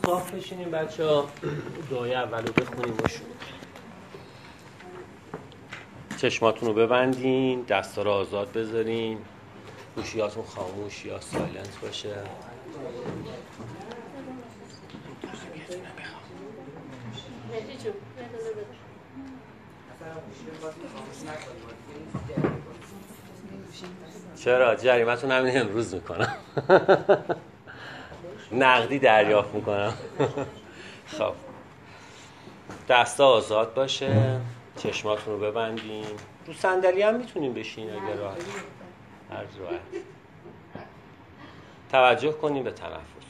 صاف بشینیم بچه ها، دعای اول رو بخونیم و شروع. چشماتون رو ببندین، دستا رو آزاد بذارین، گوشیاتون خاموش یا سایلنت باشه. چرا؟ جریمتون همین امروز میکنم. نقدی دریافت میکنم. خب دستا آزاد باشه، چشماتون رو ببندین. رو صندلی هم میتونین بشین اگر راحت، هر راحت. توجه کنین به تنفساتتون.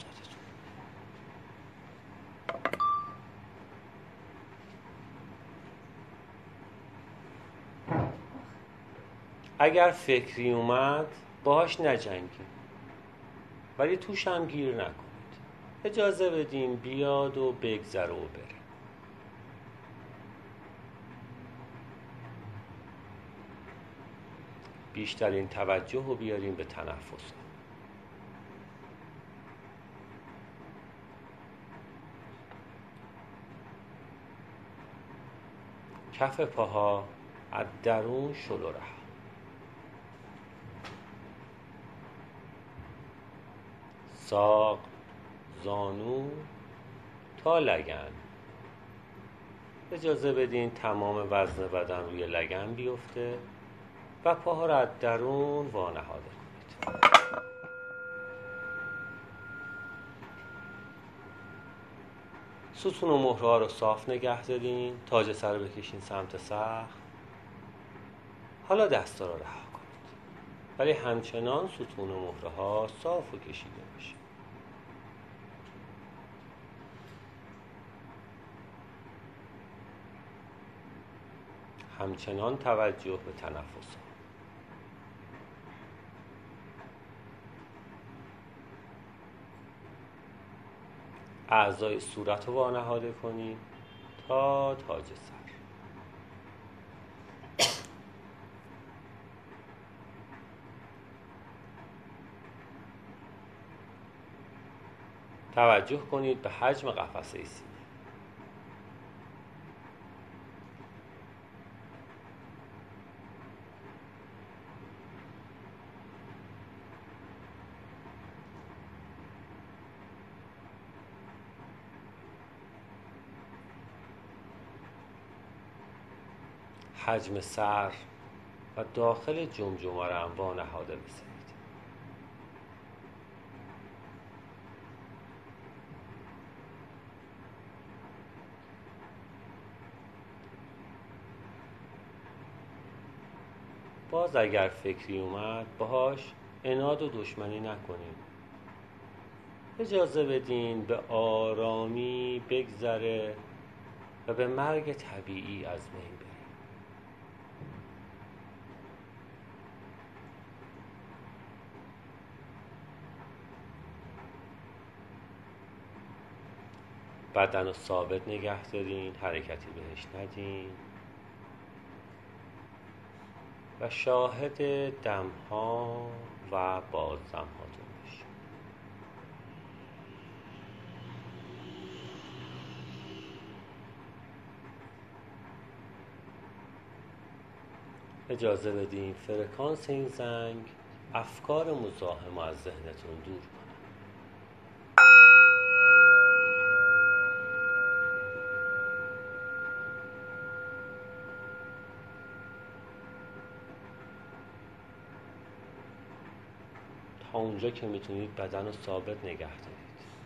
اگر فکری اومد باهاش نجنگین، ولی توش هم گیر نکنید. اجازه بدین بیاد و بگذره و بره. بیشترین توجه رو بیارین به تنفس. کف پاها از درون شلو رها. ساق، زانو تا لگن. اجازه بدین تمام وزن بدن روی لگن بیفته و پاها را از درون وانهاده کنید. ستون و مهره ها رو صاف نگه دارین. تاج سر رو بکشین سمت سقف. حالا دستا رو رها کنید، ولی همچنان ستون و مهره ها صاف و کشیده باشه. همچنان توجه به تنفس. اعضای صورت رو وانهاده کنید تا تاج سر. توجه کنید به حجم قفسه سینه. حجم سر و داخل جمجمه را هم وانهاده بذارید. باز اگر فکری اومد باهاش عناد و دشمنی نکنید. اجازه بدین به آرامی بگذره و به مرگ طبیعی از بین بره. بدن رو ثابت نگه دارین، حرکتی بهش ندین و شاهد دمها و بازدمهاتون باشین. اجازه بدین فرکانس این زنگ افکار مزاحم از ذهنتون دور کنه. تا اونجا که میتونید بدن رو ثابت نگه دارید.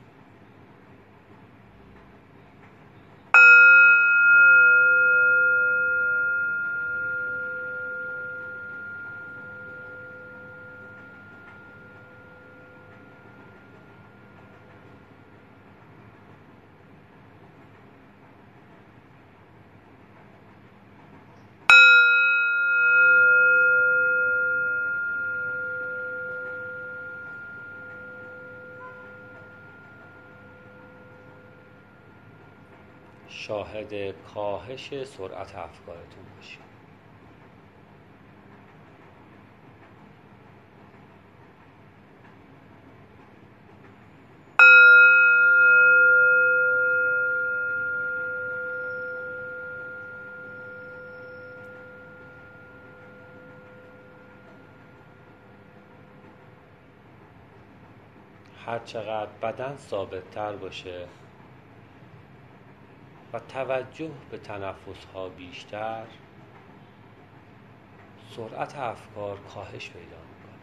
شاهد کاهش سرعت افکارتون باشید. هر چقدر بدن ثابت تر باشه و توجه به تنفس ها بیشتر، سرعت افکار کاهش پیدا میکنه.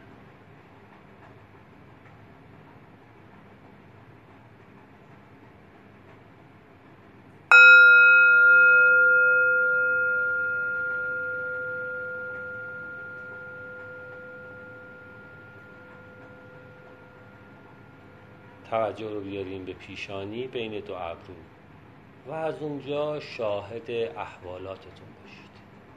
توجه رو بیاریم به پیشانی بین دو ابرو و از اونجا شاهد احوالاتتون باشید.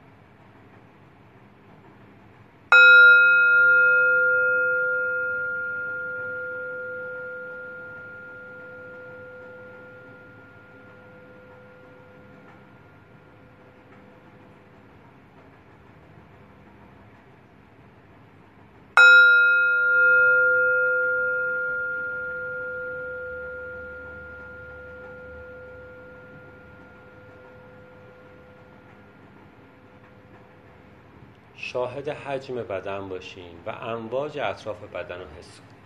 شاهد حجم بدن باشین و امواج اطراف بدن رو حس کنید.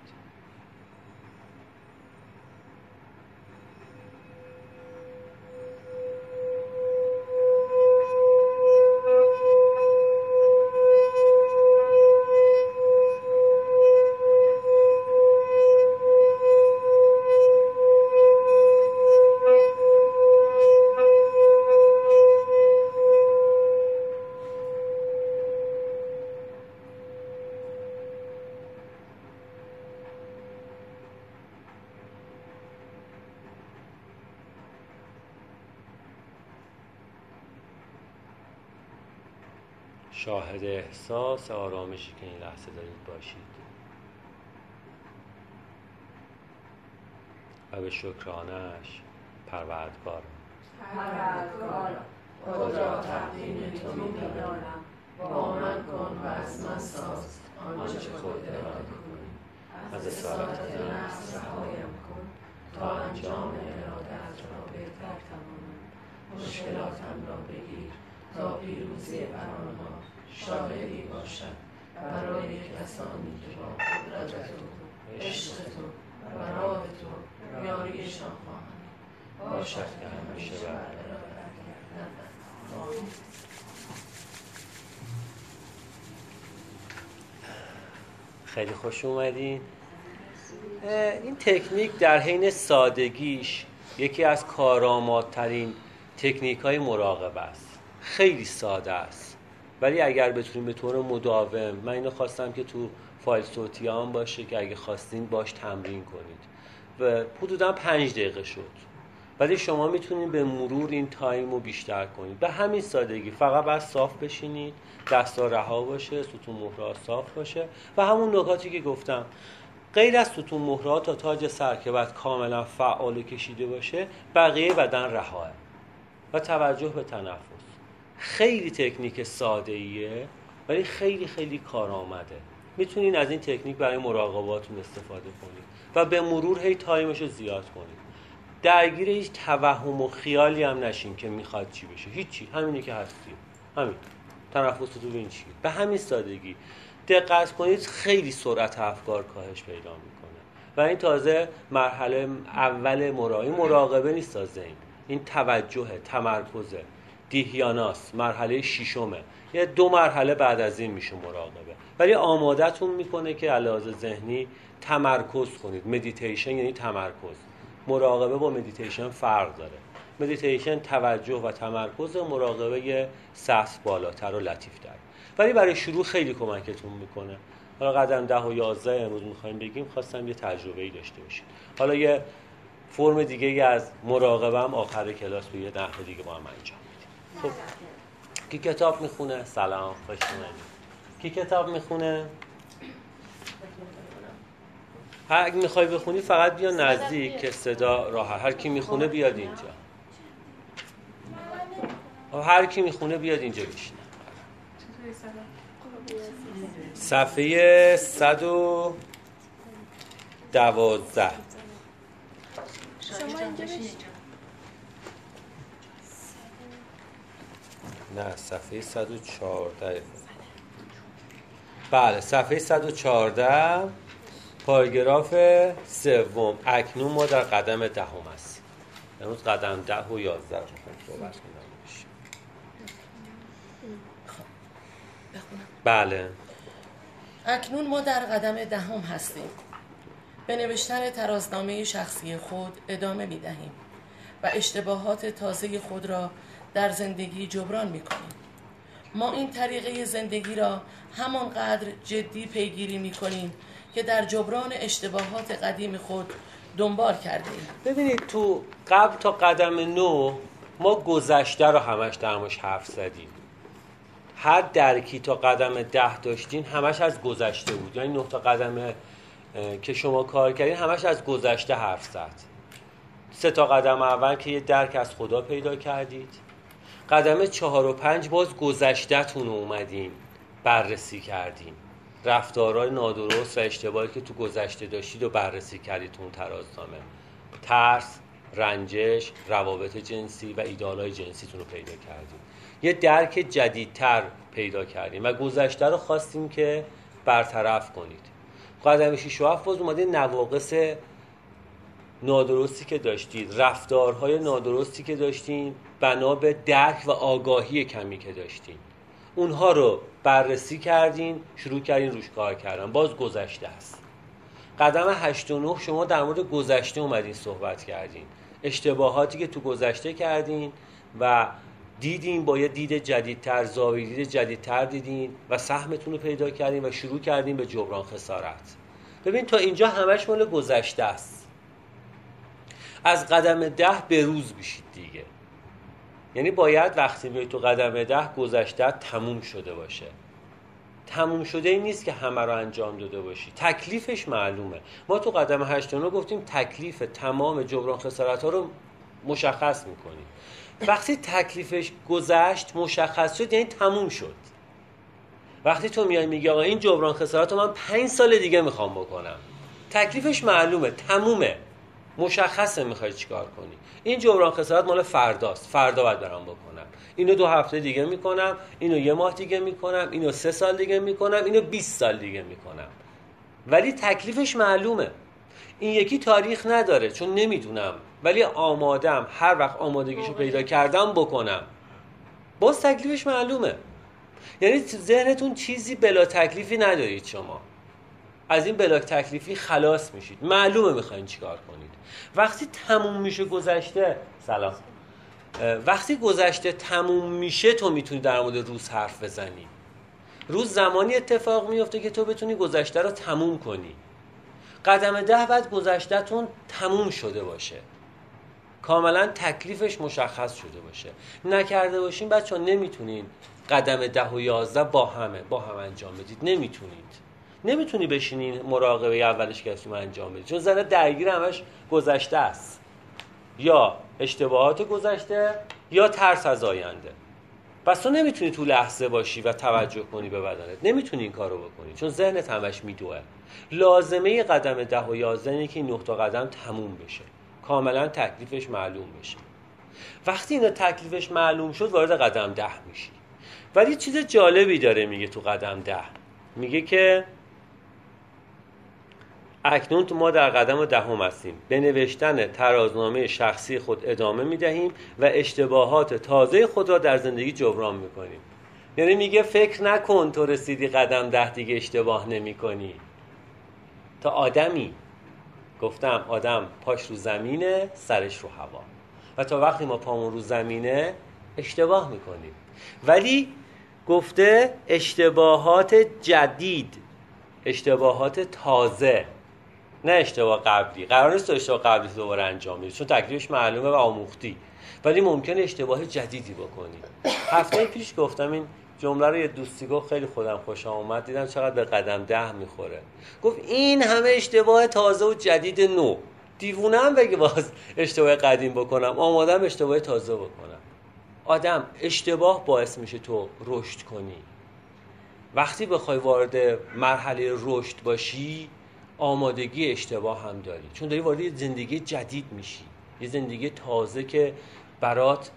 شاهد احساس آرامشی که این لحظه دارید باشید و به شکرانش پروردگار خود را تقدیم تو می‌دانم، با من کن و از من ساز آنچه خود اراده کنی. از اسارت نفس رهایم کن تا انجام اراده‌ات را بهتر توانم. مشکلاتم را بگیر تا پیروزی بر آنها شاهدی باشد برای کسانی که با قدرت تو، عشق تو و راه تو یاریشان خواهند باشد که همیشه بر اراده‌ات گردند. آمین. خیلی خوش اومدین. این تکنیک در حین سادگیش یکی از کارآمدترین تکنیک‌های مراقبه است. خیلی ساده است، ولی اگر بتونیم به طور مداوم، من اینو خواستم که تو فایل صوتی هم باشه که اگه خواستین باش تمرین کنید و حدوداً 5 دقیقه شد، ولی شما میتونید به مرور این تایم رو بیشتر کنید. به همین سادگی فقط باید صاف بشینید، دستا رها باشه، ستون مهره‌ها صاف باشه و همون نکاتی که گفتم، غیر از ستون مهره‌ها تا تاج سر که باید کاملا فعال و کشیده باشه، بقیه بدن رهاه و توجه به تنفس. خیلی تکنیک ساده ایه ولی خیلی خیلی کارآمده. میتونین از این تکنیک برای مراقباتون استفاده کنید و به مرور هی تایمش رو زیاد کنید. درگیر هیچ توهم و خیالی هم نشین که میخواد چی بشه. هیچی، همینی که هستی، همین تنفستون ببین چی. به همین سادگی دقت کنید، خیلی سرعت افکار کاهش پیدا میکنه و این تازه مرحله اول مراقبه نیست. تازه این توجه، تمرکزه، دیهیاناس مرحله 6، یه 2 مرحله بعد از این میشه مراقبه، ولی آمادتون میکنه که علاوه ذهنی تمرکز کنید. مدیتیشن یعنی تمرکز. مراقبه با مدیتیشن فرق داره. مدیتیشن توجه و تمرکز، مراقبه یه سطح بالاتر و لطیفتر، ولی برای شروع خیلی کمکتون میکنه. حالا قدم 10 و 11 امروز میخوایم بگیم، خواستم یه تجربه‌ای داشته باشید. حالا یه فرم دیگه از مراقبه هم آخر کلاس به یه نحو دیگه با هم انجام میدیم. خب کی کتاب میخونه؟ سلام، خوش اومدید. کی کتاب میخونه؟ اگه میخوای بخونی فقط بیا نزدیک که صدا راحت. هر کی میخونه بیاد اینجا. هر کی میخونه بیاد اینجا بشینه. صفحه 112. شما اینجا بشید. نه، صفحه 114. بله، صفحه 114 پاراگراف 3. اکنون ما در قدم 10 هستیم. امروز قدم 10 و 11 رو صحبت کنم. بله. اکنون ما در قدم 10 هستیم. به نوشتن ترازنامه شخصی خود ادامه می دهیم و اشتباهات تازه خود را در زندگی جبران می کنیم. ما این طریقه زندگی را همانقدر جدی پیگیری می کنیم که در جبران اشتباهات قدیم خود دنبال کرده ایم. ببینید تو قبل تا قدم 9 ما گذشته رو همش درمش حرف زدیم. هر درکی تا قدم 10 داشتین همش از گذشته بود. یعنی 9 تا قدم که شما کار کردین همش از گذشته حرف زد. 3 تا قدم اول که یه درک از خدا پیدا کردید. قدم 4 و 5 باز گذشته‌تون رو اومدین بررسی کردین. رفتارهای نادرست و اشتباهی که تو گذشته داشتید رو بررسی کردید تو اون ترازنامه. ترس، رنجش، روابط جنسی و ایدئال‌های جنسیتون رو پیدا کردید. یه درک جدیدتر پیدا کردیم و گذشته رو خواستیم که برطرف کنید. قدم 6 و 7 باز اومدین نواقص نادرستی که داشتید، رفتارهای نادرستی که داشتین بنا به درک و آگاهی کمی که داشتین، اونها رو بررسی کردین، شروع کردین روش کار کردن. باز گذشته است. قدم 8 و 9 شما در مورد گذشته اومدین صحبت کردین، اشتباهاتی که تو گذشته کردین و دیدین با یه دید جدیدتر، زاویه دید جدیدتر دیدین و سهمتون رو پیدا کردین و شروع کردین به جبران خسارت. ببین تا اینجا همش مال گذشته است. از قدم 10 به روز بشید دیگه. یعنی باید وقتی میای تو قدم 10 گذشته تموم شده باشه. تموم شده این نیست که همه رو انجام داده باشی. تکلیفش معلومه. ما تو قدم 8 گفتیم تکلیف تمام جبران خسارت ها رو مشخص میکنیم. وقتی تکلیفش گذشت مشخص شد یعنی تموم شد. وقتی تو میای میگی آقا این جبران خسارت رو من 5 سال دیگه میخوام بکنم، تکلیفش معلومه، تمومه، مشخصه میخوای چیکار کنی. این جبران خسارت مال فرداست، فردا باید برام بکنم، اینو 2 هفته دیگه میکنم، اینو 1 ماه دیگه میکنم، اینو 3 سال دیگه میکنم، اینو 20 سال دیگه میکنم. ولی تکلیفش معلومه. این یکی تاریخ نداره چون نمیدونم، ولی آمادم هر وقت آمادگیشو پیدا کردم بکنم. باز تکلیفش معلومه. یعنی ذهنتون چیزی بلا تکلیفی ندارید. شما از این بلا تکلیفی خلاص میشید، معلومه میخواین چیکار کنید. وقتی تموم میشه گذشته، سلام، وقتی گذشته تموم میشه تو میتونی در مورد روز حرف بزنی. روز زمانی اتفاق میفته که تو بتونی گذشته رو تموم کنی. قدم 10 بعد گذشته‌تون تموم شده باشه، کاملا تکلیفش مشخص شده باشه. نکرده باشین بچه‌ها نمیتونین قدم 10 و 11 با هم انجام بدید. نمیتونی بشینین مراقبه اولش که انجام بدید، چون زن درگیر همش گذشته است، یا اشتباهات گذشته یا ترس از آینده. پس تو نمیتونی تو لحظه باشی و توجه کنی به بدنت، نمیتونی این کارو بکنی چون ذهنت همش میدوه. لازمه قدم 10 و 11 اینه که این 9 تا قدم تموم بشه، کاملا تکلیفش معلوم بشه. وقتی اینا تکلیفش معلوم شد وارد قدم 10 میشی. ولی چیز جالبی داره میگه تو قدم 10. میگه که اکنون ما در قدم 10 هستیم. به نوشتن ترازنامه شخصی خود ادامه میدهیم و اشتباهات تازه خود را در زندگی جبران میکنیم. یعنی میگه فکر نکن تو رسیدی قدم 10 دیگه اشتباه نمی کنی. تا آدمی، گفتم آدم پاش رو زمینه سرش رو هوا، و تا وقتی ما پامون رو زمینه اشتباه میکنیم. ولی گفته اشتباهات جدید، اشتباهات تازه، نه اشتباه قبلی. قرار نیست تو اشتباه قبلی دوباره انجام بدی چون تکلیفش معلومه و آموختی، ولی ممکنه اشتباه جدیدی بکنی. هفته پیش گفتم این جمله رو، یه دوستی گفت خیلی خودم خوشم اومد، دیدم چقدر به قدم 10 میخوره. گفت این همه اشتباه تازه و جدید نو، دیوونه‌ام بگه باز اشتباه قدیم بکنم، آمادم اشتباه تازه بکنم. آدم اشتباه باعث میشه تو رشد کنی. وقتی بخوای وارد مرحله رشد باشی آمادگی اشتباه هم داری، چون داری وارد یه زندگی جدید میشی، یه زندگی تازه که برات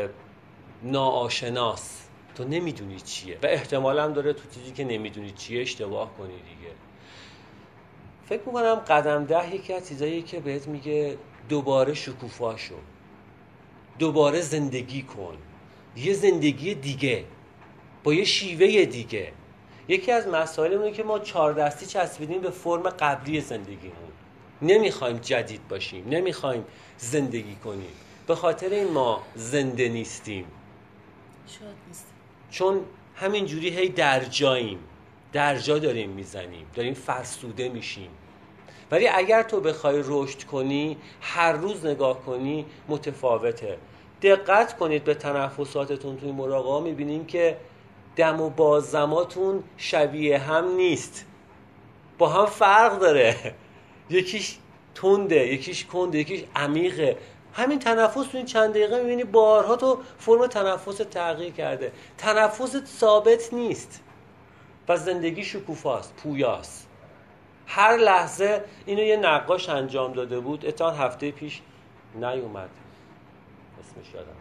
ناآشناس، تو نمیدونی چیه و احتمال هم داره تو چیزی که نمیدونی چیه اشتباه کنی دیگه. فکر میکنم قدم 10 یکی از چیزاییه که بهت میگه دوباره شکوفا شو، دوباره زندگی کن، یه زندگی دیگه با یه شیوه دیگه. یکی از مسائل اینه که ما 4 دستی چسبیدیم به فرم قبلی زندگیمون، نمیخوایم جدید باشیم، نمیخوایم زندگی کنیم. به خاطر این ما زنده نیستیم، شاد نیستیم، چون همین جوری هی در جاییم، در جا داریم میزنیم، داریم فرسوده میشیم. ولی اگر تو بخوای رشد کنی، هر روز نگاه کنی، متفاوته. دقت کنید به تنفساتتون توی مراقبه، میبینیم که دم و بازدماتون شبیه هم نیست، با هم فرق داره. یکیش تنده، یکیش کنده، یکیش عمیقه. همین تنفس تو این چند دقیقه میبینی بارها تو فرم تنفس تغییر کرده. تنفس ثابت نیست و زندگی شکوفاست، پویاست. هر لحظه اینو یه نقاش انجام داده بود، اتفاقاً هفته پیش نیومد اسمش یادم.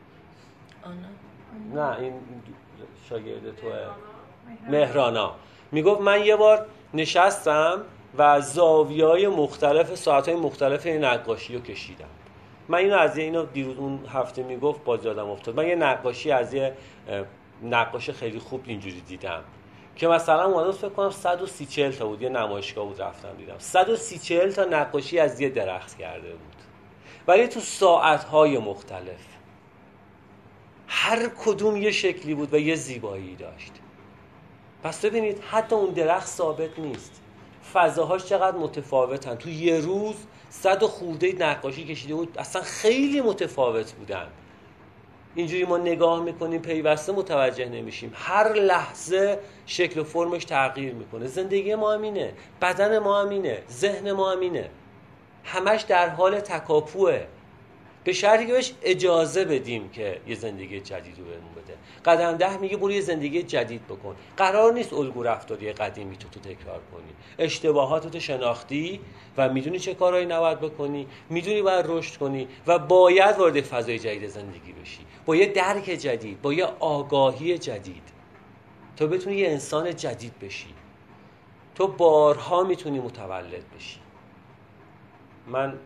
نه این شاگرد توه، مهرانا. میگفت من یه بار نشستم و زاویه‌های مختلف، ساعت‌های مختلف این نقاشی رو کشیدم. من اینو دیروز اون هفته میگفت، باز یادم افتاد. من یه نقاشی از یه نقاش خیلی خوب اینجوری دیدم که مثلا اومدم فکر کنم 130 تا بود، یه نمایشگاه بود رفتم دیدم 130 تا نقاشی از یه درخت کرده بود، ولی تو ساعت‌های مختلف، هر کدوم یه شکلی بود و یه زیبایی داشت. پس ببینید حتی اون درخت ثابت نیست، فضاهاش چقدر متفاوتن. تو یه روز 100 خورده نقاشی کشیده بود، اصلا خیلی متفاوت بودن. اینجوری ما نگاه میکنیم پیوسته متوجه نمیشیم، هر لحظه شکل و فرمش تغییر میکنه. زندگی ما همینه، بدن ما همینه، ذهن ما همینه، همش در حال تکاپوه، به شرطی که بهش اجازه بدیم که یه زندگی جدید رو بهمون بده. قدم 10 میگه برو یه زندگی جدید بکن. قرار نیست الگو رفتاری قدیمی تو تکرار کنی. اشتباهاتت شناختی و میدونی چه کارهایی نباید بکنی، میدونی باید رشد کنی و باید وارد فضای جدید زندگی بشی، با یه درک جدید، با یه آگاهی جدید، تا بتونی یه انسان جدید بشی. تو بارها میتونی متولد بشی. من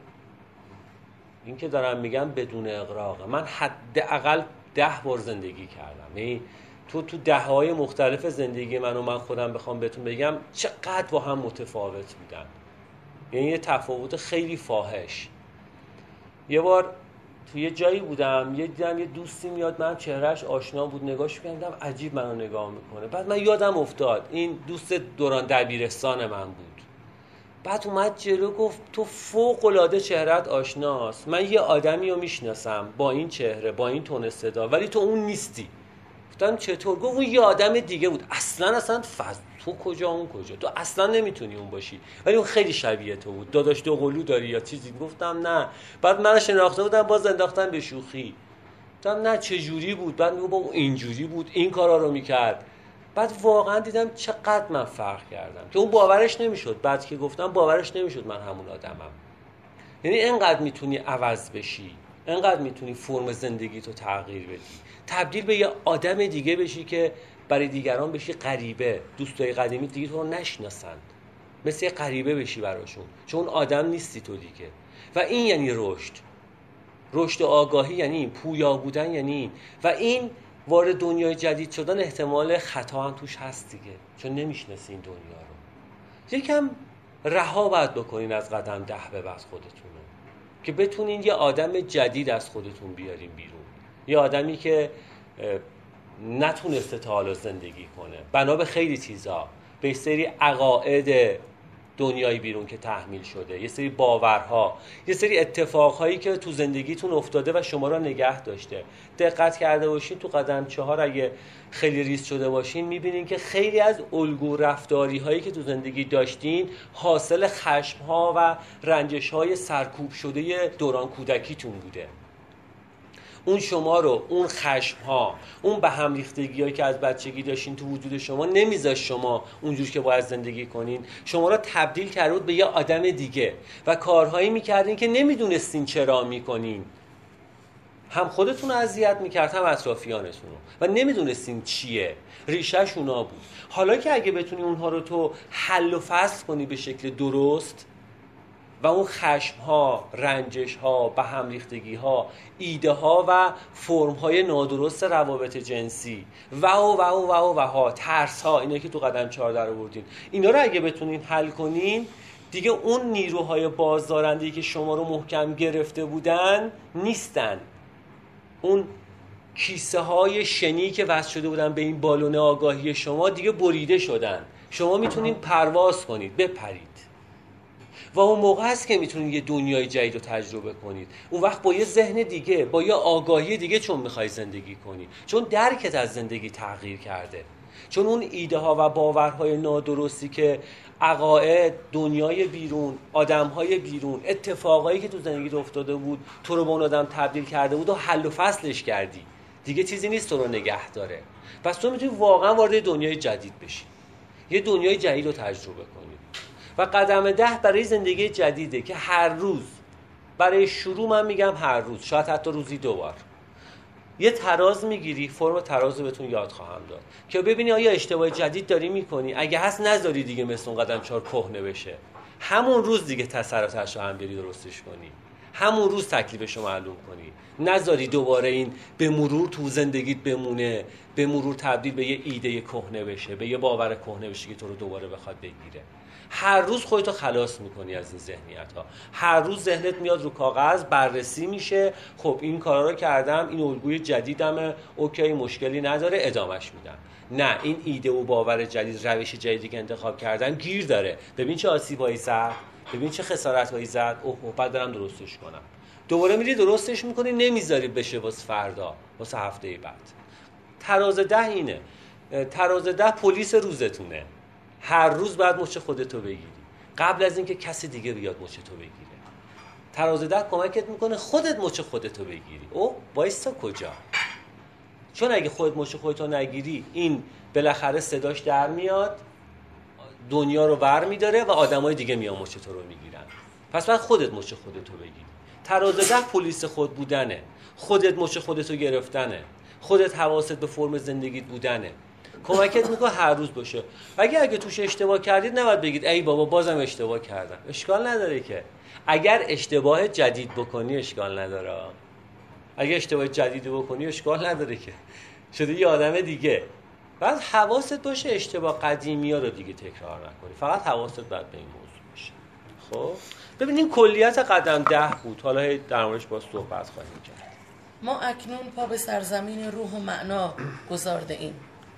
این که دارم میگم بدون اغراقه. من حداقل 10 بار زندگی کردم. یعنی تو دههای مختلف زندگی من خودم بخوام بهتون بگم چقدر با هم متفاوت بودن. یعنی یه تفاوت خیلی فاحش. یه بار تو یه جایی بودم، دیدم یه دوستی میاد، من چهرهش آشنا بود، نگاهش کردم عجیب منو نگاه میکنه. بعد من یادم افتاد این دوست دوران دبیرستان من بود. بعد اومد جلو گفت تو فوق العاده چهرهت آشناست، من یه آدمی رو میشناسم با این چهره، با این تون صدا، ولی تو اون نیستی. گفتم چطور؟ گفت اون یه آدم دیگه بود، اصلا تو کجا اون کجا، تو اصلا نمیتونی اون باشی، ولی اون خیلی شبیه تو بود. داداش دوقلو داری یا چیزی؟ گفتم نه. بعد من شناخته بودم، باز انداختم به شوخی. گفتم نه چه جوری بود؟ بعد میگه با اینجوری بود، این کارا رو میکرد. بعد واقعا دیدم چقدر من فرق کردم که اون باورش نمیشد. بعد که گفتم باورش نمیشد من همون آدمم. یعنی اینقدر میتونی عوض بشی، اینقدر میتونی فرم زندگی تو تغییر بدی، تبدیل به یه آدم دیگه بشی که برای دیگران بشی غریبه. دوستای قدیمی دیگه تو رو نشناسند، مثل یه غریبه بشی براشون، چون آدم نیستی تو دیگه. و این یعنی رشد آگاهی، یعنی این پویا بودن، یعنی این. و این وارد دنیای جدید شدن احتمال خطا هم توش هست دیگه، چون نمیشناسی این دنیا رو. یکم رها باید بکنین از قدم 10 به بعد خودتون رو، که بتونین یه آدم جدید از خودتون بیارین بیرون. یه آدمی که نتونسته تا حالا زندگی کنه بنا به خیلی چیزا، به سری عقاید دنیای بیرون که تحمیل شده، یه سری باورها، یه سری اتفاقهایی که تو زندگیتون افتاده و شما را نگه داشته. دقت کرده باشین تو قدم 4 اگه خیلی ریز شده باشین، میبینین که خیلی از الگو رفتاری هایی که تو زندگی داشتین حاصل خشم ها و رنجش های سرکوب شده دوران کودکیتون بوده. اون شما رو، اون خشم ها، اون به هم ریختگی هایی که از بچگی داشتین تو وجود شما نمیذاشت شما اونجور که باید زندگی کنین. شما رو تبدیل کرده بود به یه آدم دیگه و کارهایی میکردین که نمیدونستین چرا میکنین. هم خودتون رو اذیت میکرد هم اطرافیانتون رو و نمیدونستین چیه، ریشه‌ش اونا بود. حالا که اگه بتونی اونها رو تو حل و فصل کنی به شکل درست و اون خشم‌ها، رنجش‌ها، به هم ریختگی‌ها، ایده‌ها و فرم‌های نادرست روابط جنسی و ترس‌ها، اینا که تو قدم 4 در آوردین، اینا رو اگه بتونین حل کنین، دیگه اون نیروهای بازدارنده‌ای که شما رو محکم گرفته بودن نیستن. اون کیسه های شنی که وصل شده بودن به این بالون آگاهی شما دیگه بریده شدن. شما میتونین پرواز کنید، بپرید و اون موقع است که میتونید یه دنیای جدید رو تجربه کنید. اون وقت با یه ذهن دیگه، با یه آگاهی دیگه چون میخوای زندگی کنی، چون درکت از زندگی تغییر کرده، چون اون ایده ها و باورهای نادرستی که عقاید، دنیای بیرون، آدمهای بیرون، اتفاقایی که تو زندگی افتاده بود تو رو به اون آدم تبدیل کرده بود و حل و فصلش کردی، دیگه چیزی نیست تو رو نگه داره. پس تو میتونی واقعا وارد دنیای جدید بشی، یه دنیای جدید رو تجربه کنی. و قدم 10 برای زندگی جدیده که هر روز، برای شروع من میگم هر روز، شاید حتی روزی 2 بار یه تراز میگیری، فرم تراز رو بهتون یاد خواهم داد که ببینی آیا اشتباه جدید داری میکنی. اگه هست نذاری دیگه مثل اون قدم 4 کهنه بشه، همون روز دیگه تسراتش رو هم بری درستش کنی، همون روز تکلیفش رو معلوم کنی، نذاری دوباره این به مرور تو زندگیت بمونه، به مرور تبدیل به یه ایده کهنه بشه، به یه باور کهنه بشه که تو رو دوباره بخواد بگیره. هر روز خودتو خلاص میکنی از این ذهنیت ها. هر روز ذهنت میاد رو کاغذ، بررسی میشه، خب این کارا رو کردم، این الگوی جدیدمه، اوکی مشکلی نداره، ادامش میدم. نه، این ایده و باور جدید، روش جدیدی که انتخاب کردم گیر داره، ببین چه آسیبایی زد، ببین چه خسارتایی زد، اوه بعد برم درستش کنم. دوباره میری درستش میکنی، نمیذاری بشه واسه فردا، واسه هفته بعد. تراز 10 اینه. تراز 10 پلیس روزتونه. هر روز باید مچ خودتو بگیری قبل از اینکه کسی دیگه بیاد مچ تو بگیره. تراز 10 کمکت میکنه خودت مچ خودتو بگیری. او وایستا کجا؟ چون اگه خودت مچ خودتو نگیری، این بالاخره صداش در میاد، دنیا رو ور میداره و آدمای دیگه میان مچ تو رو میگیرن. پس باید خودت مچ خودتو بگیری. تراز 10 پلیس خود بودنه، خودت مچ خودتو گرفتنه، خودت حواست به فرم زندگیت بودنه. کمکت میکنه هر روز باشه. اگه توش اشتباه کردید نباید بگید ای بابا بازم اشتباه کردم. اشکال نداره که اگر اشتباه جدید بکنی اشکال نداره. اگه اشتباه جدید بکنی اشکال نداره که شده یه آدم دیگه. بعد حواست باشه اشتباه قدیمی ها رو دیگه تکرار نکنی. فقط حواست باید به این موضوع باشه. خب ببینین کلیت قدم 10 بود. حالا در موردش با صحبت خواهیم کرد. ما اکنون پا به سرزمین روح و معنا گذارده ایم.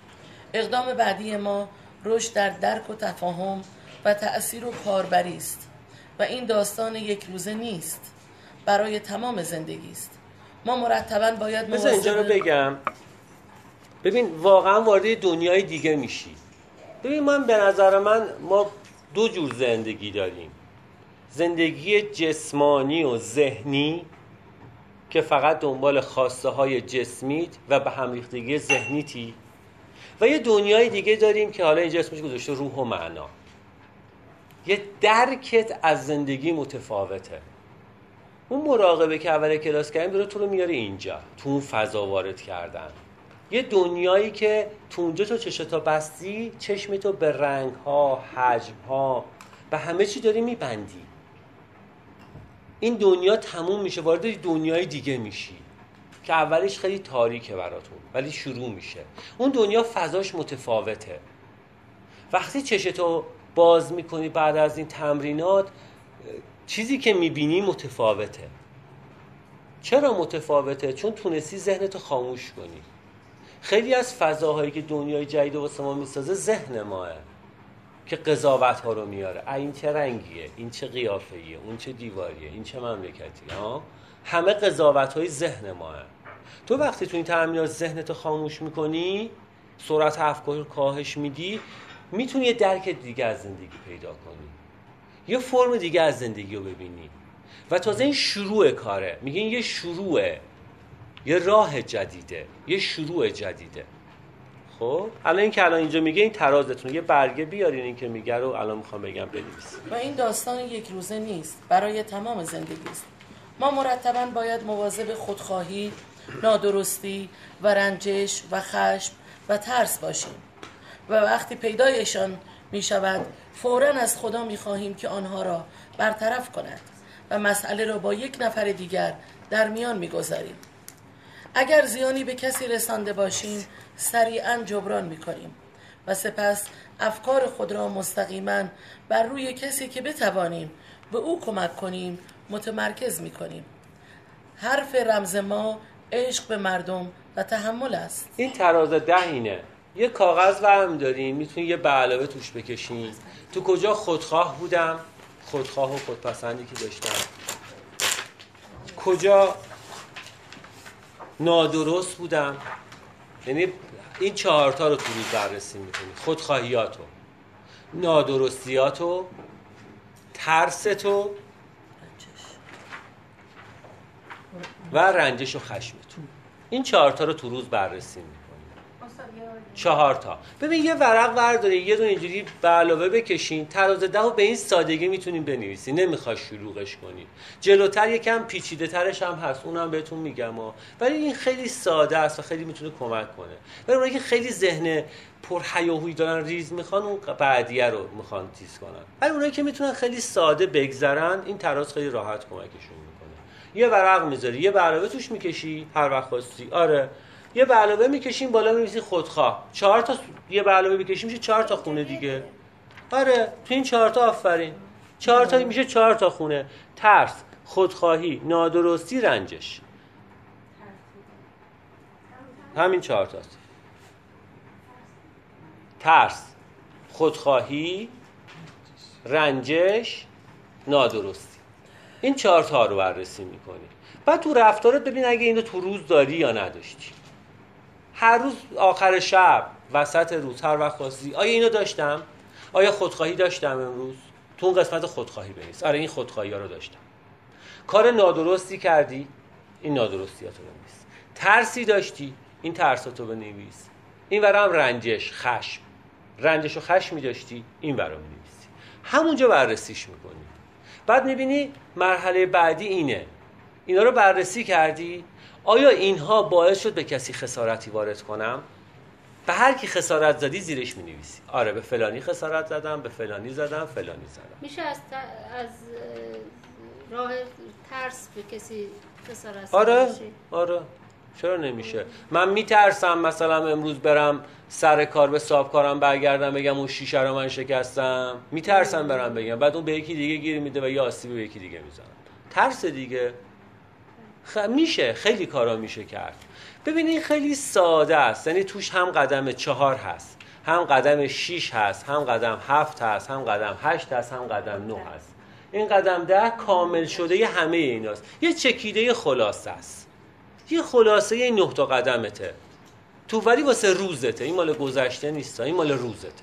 اقدام بعدی ما رشد در درک و تفاهم و تأثیر و کاربری است و این داستان یک روزه نیست، برای تمام زندگی است. ما مرتباً باید مثلا اینجا رو بگم، ببین واقعا وارد دنیای دیگه میشی. ببین من به نظر ما 2 جور زندگی داریم. زندگی جسمانی و ذهنی که فقط دنبال خواسته های جسمیت و به هم ریختگی ذهنیتی، و یه دنیای دیگه داریم که حالا اینجا اسمش گذاشته روح و معنا. یه درکت از زندگی متفاوته. اون مراقبه که اول کلاس کردیم داره تو رو میاره اینجا، تو اون فضا وارد کردن. یه دنیایی که تو اونجا تو چشتا بستی، چشمتو به رنگ‌ها، حجم‌ها، به همه چی داری میبندی. این دنیا تموم میشه، وارد دنیای دیگه میشی که اولش خیلی تاریکه براتون ولی شروع میشه. اون دنیا فضاش متفاوته. وقتی چشتو باز میکنی بعد از این تمرینات، چیزی که میبینی متفاوته. چرا متفاوته؟ چون تونستی ذهنتو خاموش کنی. خیلی از فضاهایی که دنیای جدید واسه ما میسازه ذهن ماه که قضاوت ها رو میاره. این چه رنگیه، این چه قیافه‌ایه، اون چه دیواریه، این چه مملکتیه. همه قضاوت های ذهن ماه. تو وقتی تو این تمرینات ذهنتو خاموش میکنی، سرعت افکار کاهش میدی، میتونی یه درک دیگه از زندگی پیدا کنی، یه فرم دیگه از زندگی رو ببینی. و تازه این شروع کاره، میگن یه شروعه، یه راه جدیده، یه شروع جدیده. خب الان این که الان اینجا میگه این ترازتون یه برگه بیارین، این که میگه رو الان میخوام بگم بنویسید. و این داستان یک روزه نیست، برای تمام زندگی است. ما مرتباً باید مواظب خودخواهی، نادرستی و رنجش و خشم و ترس باشیم و وقتی پیدایشان می شود فوراً از خدا می خواهیم که آنها را برطرف کند و مسئله را با یک نفر دیگر در میان می گذاریم. اگر زیانی به کسی رسانده باشیم سریعاً جبران می کنیم و سپس افکار خود را مستقیماً بر روی کسی که بتوانیم به او کمک کنیم متمرکز می کنیم. حرف رمز ما عشق به مردم و تحمل است. این تراز 10 اینه. یه کاغذ برمی داریم، میتونی یه به علاوه توش بکشین. تو کجا خودخواه بودم، خودخواه و خودپسندی که داشتم، کجا نادرست بودم، یعنی این 4 تا رو تو روز بررسی میکنی: خودخواهیاتو، نادرستیاتو، ترستو و رنجش و خشمتو. این 4 تا رو تو روز بررسی میکنی. 4 تا. ببین یه ورق برداری، یه دونه اینجوری به علاوه بکشین، تراز 10 رو به این سادگی میتونین بنویسین، نمیخواد شلوغش کنین. جلوتر یکم پیچیده ترش هم هست، اونم بهتون میگم ولی این خیلی ساده است و خیلی میتونه کمک کنه. ولی اونایی که خیلی ذهن پر هیاهویی دارن، ریز میخوان، اون بعدیه رو میخوان تیز کنن. ولی اونایی که میتونن خیلی ساده بگذرن، این تراز خیلی راحت کمکشون میکنه. یه ورق میذاری، یه به علاوه توش میکشی هر وقت خواستی. آره، یه به علاوه میکشیم بالا می‌نویسی خودخواه. 4 تا یه به علاوه بکشیم میشه 4 تا خونه دیگه. آره، تو این 4 تا آفرین. 4 تا میشه 4 تا خونه: ترس، خودخواهی، نادرستی، رنجش. همین 4 تاست. ترس، خودخواهی، رنجش، نادرستی. این 4 تا رو بررسی می‌کنی. بعد تو رفتارت ببین اگه اینو تو روز داری یا نداشتی. هر روز آخر شب، وسط روز، هر وقت خواستی، آیا اینو داشتم؟ آیا خودخواهی داشتم امروز؟ تو اون قسمت خودخواهی بنویس. آره، این خودخواهی‌ها رو داشتم. کار نادرستی کردی؟ این نادرستیاتو بنویس. ترسی داشتی؟ این ترساتو بنویس. این ورم رنجش، خشم. رنجش و خشمی داشتی؟ این ورا بنویسی. همونجا بررسیش می‌کنی. بعد می‌بینی مرحله بعدی اینه. اینا رو بررسی کردی؟ آیا اینها باعث شد به کسی خسارتی وارد کنم؟ به هر کی خسارت زدی زیرش می‌نویسی. آره، به فلانی خسارت زدم، به فلانی زدم، فلانی زدم. میشه از راه ترس به کسی خسارت زدن؟ آره. چرا نمیشه؟ من میترسم مثلا امروز برم سر کار به صاحب کارم برگردم بگم اون شیشه رو من شکستم. میترسم برم بگم، بعد اون به یکی دیگه گیر میده و یا آسیب به یکی دیگه میزنه. ترس دیگه. میشه، خیلی کارا میشه کرد. ببینید خیلی ساده است، یعنی توش هم قدم 4 هست، هم قدم 6 هست، هم قدم 7 هست، هم قدم 8 هست، هم قدم 9 هست. این قدم 10 کامل شده ی همه ایناست. یه چکیده خلاصه است، یه خلاصه ی 9 تا قدمته تو، ولی واسه روزته. این مال گذشته نیست، این مال روزته.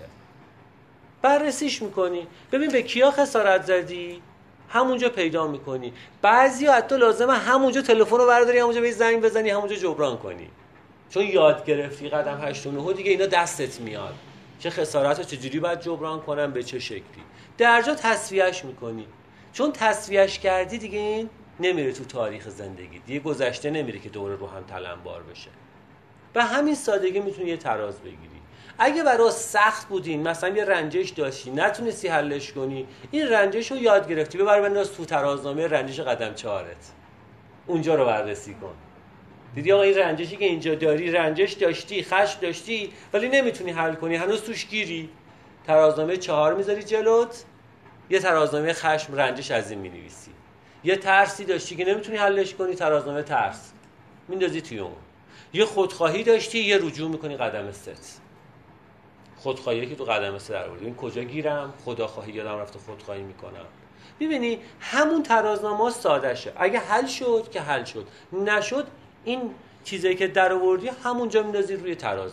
بررسیش میکنی، ببین به کیا خسارت زدی، همونجا پیدا میکنی. بعضیا حتی لازمه همونجا تلفن رو برداری، همونجا به زنگ بزنی، همونجا جبران کنی، چون یاد گرفتی قدم 8 و 9 دیگه اینا دستت میاد. چه خسارت رو چجوری باید جبران کنم، به چه شکلی. درجا تصفیهش میکنی، چون تصفیهش کردی دیگه این نمیره تو تاریخ زندگی، دیگه گذشته نمیره که دوره رو هم تلمبار بشه. به همین سادگی میتونی یه تراز بگیری. اگه برای سخت بودین، مثلا یه رنجش داشتی نتونستی حلش کنی، این رنجش رو یاد گرفتی، ببر بنداز تو ترازنامه رنجش قدم 4ت، اونجا رو بررسی کن. دیدی آقا این رنجشی که اینجا داری، رنجش داشتی، خشم داشتی، ولی نمیتونی حل کنی، هنوز توش گیری. ترازنامه 4 میذاری جلوت، یه ترازنامه خشم، رنجش از این می‌نویسی. یه ترسی داشتی که نمیتونی حلش کنی، ترازنامه ترس میندازی توی اون. یه خودخواهی داشتی، یه رجوع میکنی قدم 3. خودخواهی که تو قدم 3 در آوردی، این کجا گیرم؟ خداخواهی یادم رفته خودخواهی میکنم. ببینی همون ترازنامه ساده شه. اگه حل شد که حل شد، نشد این چیزایی که در آوردی همونجا میندازی روی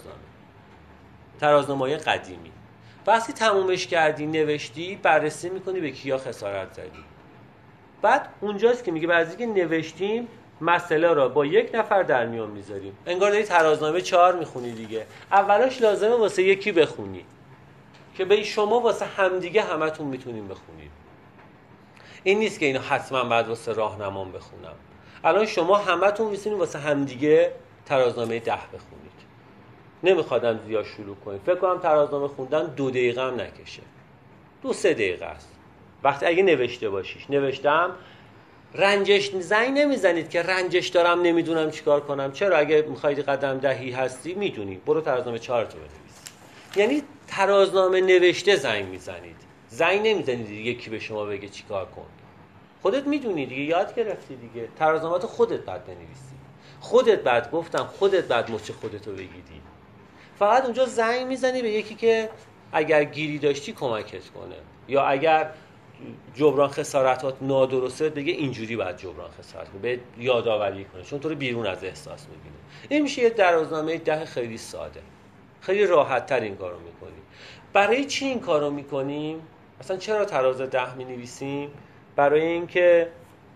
ترازنامه‌های قدیمی. وقتی تمومش کردی، نوشتی، بررسی میکنی به کیا خسارت زدی. بعد اونجاست که میگه بعضی که نوشتیم مسئله را با یک نفر در میان میذاریم. انگار داری ترازنامه 4 میخونی دیگه. اولاش لازمه واسه یکی بخونی که به شما واسه همدیگه همتون میتونیم بخونید. این نیست که اینو حتما بعد واسه راهنمام بخونم. الان شما همتون میتونید واسه همدیگه ترازنامه 10 بخونید. نمیخوادم زیاد شروع کنید. فکر کنم ترازنامه خوندن 2 دقیقه هم نکشه. 2-3 دقیقه است. وقتی اگه نوشته باشیش، نوشتم رنجش زنگ نمیزنید که رنجش دارم نمیدونم چیکار کنم. چرا؟ اگه میخواید قدم 10 هستی میدونی، برو ترازنامه 4 تو بنویس. یعنی ترازنامه نوشته زنگ میزنید. زنگ نمیزنید یکی به شما بگه چیکار کن. خودت میدونی دیگه، یاد گرفتی دیگه. ترازنامات خودت بعد بنویسی. خودت بعد گفتم خودت بعد مچ خودتو بگیری. فقط اونجا زنگ میزنی به یکی که اگر گیری داشتی کمکت کنه، یا اگر جبران خسارتات نادرسته بگه اینجوری باید جبران خسارت کنه، به یادآوری کنه، چون تو رو بیرون از احساس میبینه. این میشه یه ترازنامه 10 خیلی ساده. خیلی راحت تر این کارو میکنیم. برای چی این کارو میکنیم؟ اصلا چرا تراز 10 مینویسیم؟ برای اینکه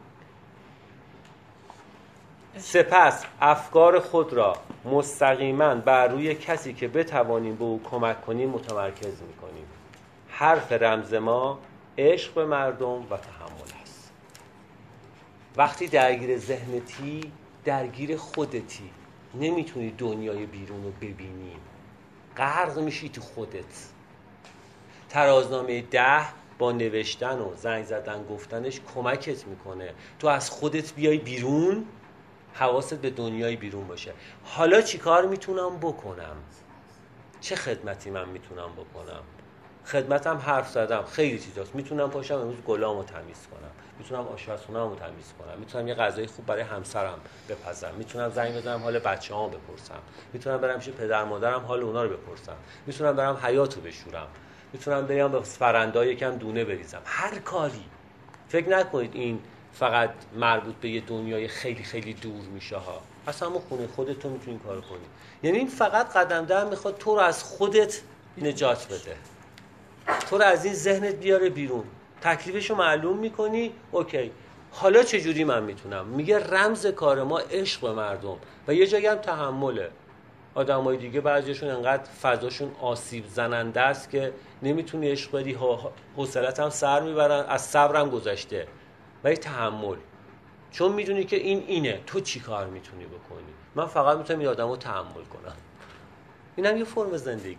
سپس افکار خود را مستقیما بر روی کسی که بتوانیم به او کمک کنیم متمرکز میکنیم. حرف رمز ما عشق به مردم و تحمل است. وقتی درگیر ذهنتی، درگیر خودتی، نمیتونی دنیای بیرون رو ببینی، غرق میشی تو خودت. ترازنامه 10 با نوشتن و زنگ زدن گفتنش کمکت میکنه تو از خودت بیای بیرون، حواست به دنیای بیرون باشه. حالا چی کار میتونم بکنم؟ چه خدمتی من میتونم بکنم؟ خدمتم حرف زدم، خیلی چیزاست. میتونم پاشم امروز گلامو تمیز کنم، میتونم آشپزخونه‌مو تمیز کنم، میتونم یه غذای خوب برای همسرم بپزم، میتونم زنگ بزنم حال بچه‌هامو بپرسم، میتونم برم پیش پدر مادرم حال اونا رو بپرسم، میتونم برم حیاطو بشورم، میتونم برم به فرندا یکم دونه بریزم. هر کاری. فکر نکنید این فقط مربوط به یه دنیای خیلی خیلی دور میشه ها. اصلا همون خونه خودت تو میتونی این کارو کنی. یعنی این فقط قدم 10 میخواد تو رو از خودت نجات بده، تو رو از این ذهنت بیاره بیرون. تکلیفشو معلوم میکنی. اوکی، حالا چجوری من میتونم؟ میگه رمز کار ما عشق به مردم و یه جایی هم تحمله. آدمای دیگه بعضیشون انقدر فضاشون آسیب زننده است که نمیتونی عشق بدی، حوصله‌ت هم سر میبرن، از صبرم گذشته. ولی تحمل، چون میدونی که اینه، تو چی کار میتونی بکنی؟ من فقط میتونم این آدمو تحمل کنم. اینم یه فرم زندگیه.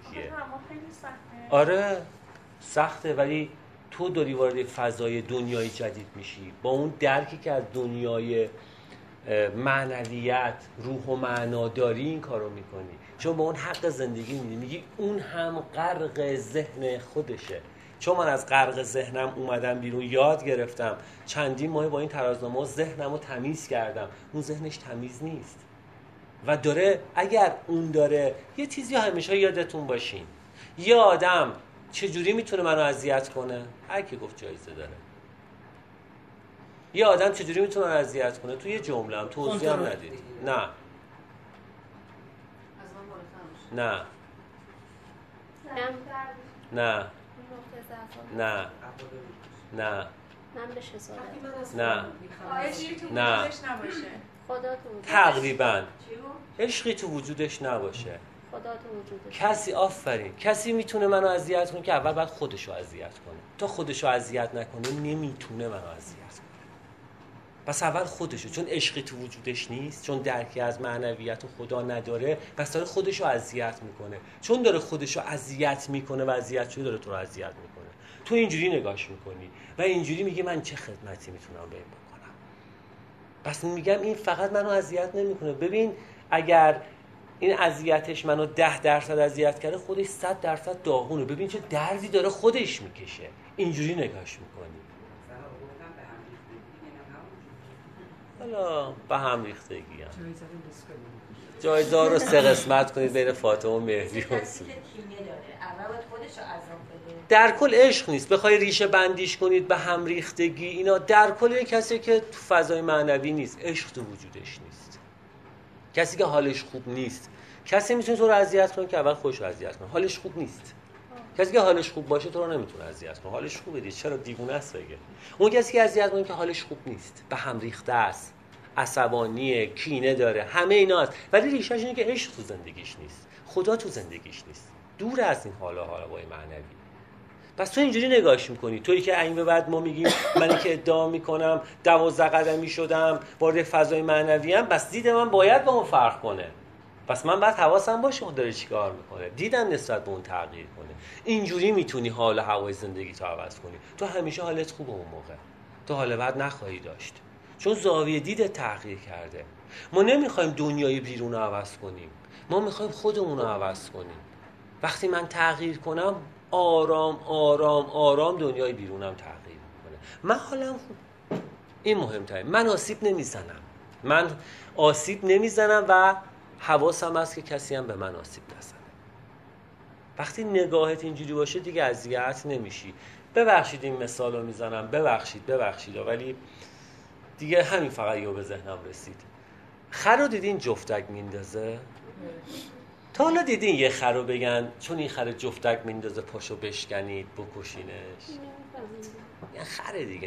آره سخته، ولی تو داری وارد فضای دنیای جدید میشی، با اون درکی که از دنیای معنویت، روح و معنا داری این کارو میکنی، چون با اون حق زندگی میدی. میگی اون هم غرق ذهن خودشه. چون من از غرق ذهنم اومدم بیرون، یاد گرفتم، چندین ماه با این ترازنامه ذهنمو تمیز کردم. اون ذهنش تمیز نیست و داره، اگر اون داره، یه چیزی همیشه یادتون باشین، یه آدم چجوری میتونه منو اذیت کنه؟ هر کی گفت جایزه داره. یه آدم چجوری میتونه منو اذیت کنه؟ تو یه جمله هم توضیح هم ندید. نه نه نه نه نه نه نه تقریبا عشقی تو وجودش نباشه. کسی آفرین، کسی میتونه منو اذیت کنه که اول باید خودشو اذیت کنه. تا خودشو اذیت نکنه نمیتونه منو اذیت کنه. پس اول خودشو، چون عشقی تو وجودش نیست، چون درکی از معنویت و خدا نداره، پس داره خودشو اذیت میکنه. چون داره خودشو اذیت میکنه و اذیت شده داره تو رو اذیت میکنه. تو اینجوری نگاش میکنی و اینجوری میگی من چه خدمتی میتونم به این بکنم. پس میگم این فقط منو اذیت نمیکنه. ببین اگر این اذیتش منو 10% اذیت کرده، خودش 100% داغونه. ببین چه دردی داره خودش میکشه. اینجوری نگاش میکنی. حالا به هم ریختگی هم جایزه رو 3 قسمت کنید بین فاطمه و مهدی و سوری. در کل عشق نیست بخوای ریشه بندیش کنید به هم ریختگی. اینا در کل کسی که تو فضای معنوی نیست، عشق تو وجودش نیست، کسی که حالش خوب نیست. کسی میتونه تو رو اذیت کنه که اول خودش رو اذیت کنه، حالش خوب نیست. کسی که حالش خوب باشه تو رو نمیتونه اذیت کنه، حالش خوبه دیگه، چرا دیوونه است بگه. اون کسی که اذیت کنه که حالش خوب نیست، به هم ریخته است، عصبانیه، کینه داره، همه ایناست، ولی ریشه‌ش اینه که عشق تو زندگیش نیست، خدا تو زندگیش نیست، دور از این حالای معنوی. پس تو اینجوری نگاهش میکنی. تویی که این به بعد ما میگیم منی که ادعا میکنم 12 قدمی شدم وارد فضای معنوی ام، بس دید من باید با اون فرق کنه، پس من باید حواسم باشه اون داره چیکار میکنه، دیدم نسبت به اون تغییر کنه. اینجوری میتونی حال و هوای زندگی تو عوض کنی. تو همیشه حالت خوبه اون موقع، تو حال بد نخواهی داشت، چون زاویه دیدت تغییر کرده. ما نمیخوایم دنیای بیرون رو عوض کنیم، ما میخوایم خودمون رو عوض کنیم. وقتی من تغییر کنم آرام آرام آرام دنیای بیرونم تغییر میکنه، من حالم خوب. این مهمتره. من آسیب نمیزنم و حواسم هست که کسی هم به من آسیب نزنه. وقتی نگاهت اینجوری باشه دیگه اذیت نمیشی. ببخشید این مثال رو میزنم، ببخشید ولی دیگه همین فقط یه به ذهنم رسید. خر رو دیدین جفتک میندازه؟ تا حالا دیدین یه خر رو بگن چون این خر جفتک میندازه پاشو بشکنید بکشینش؟ یه خره دیگه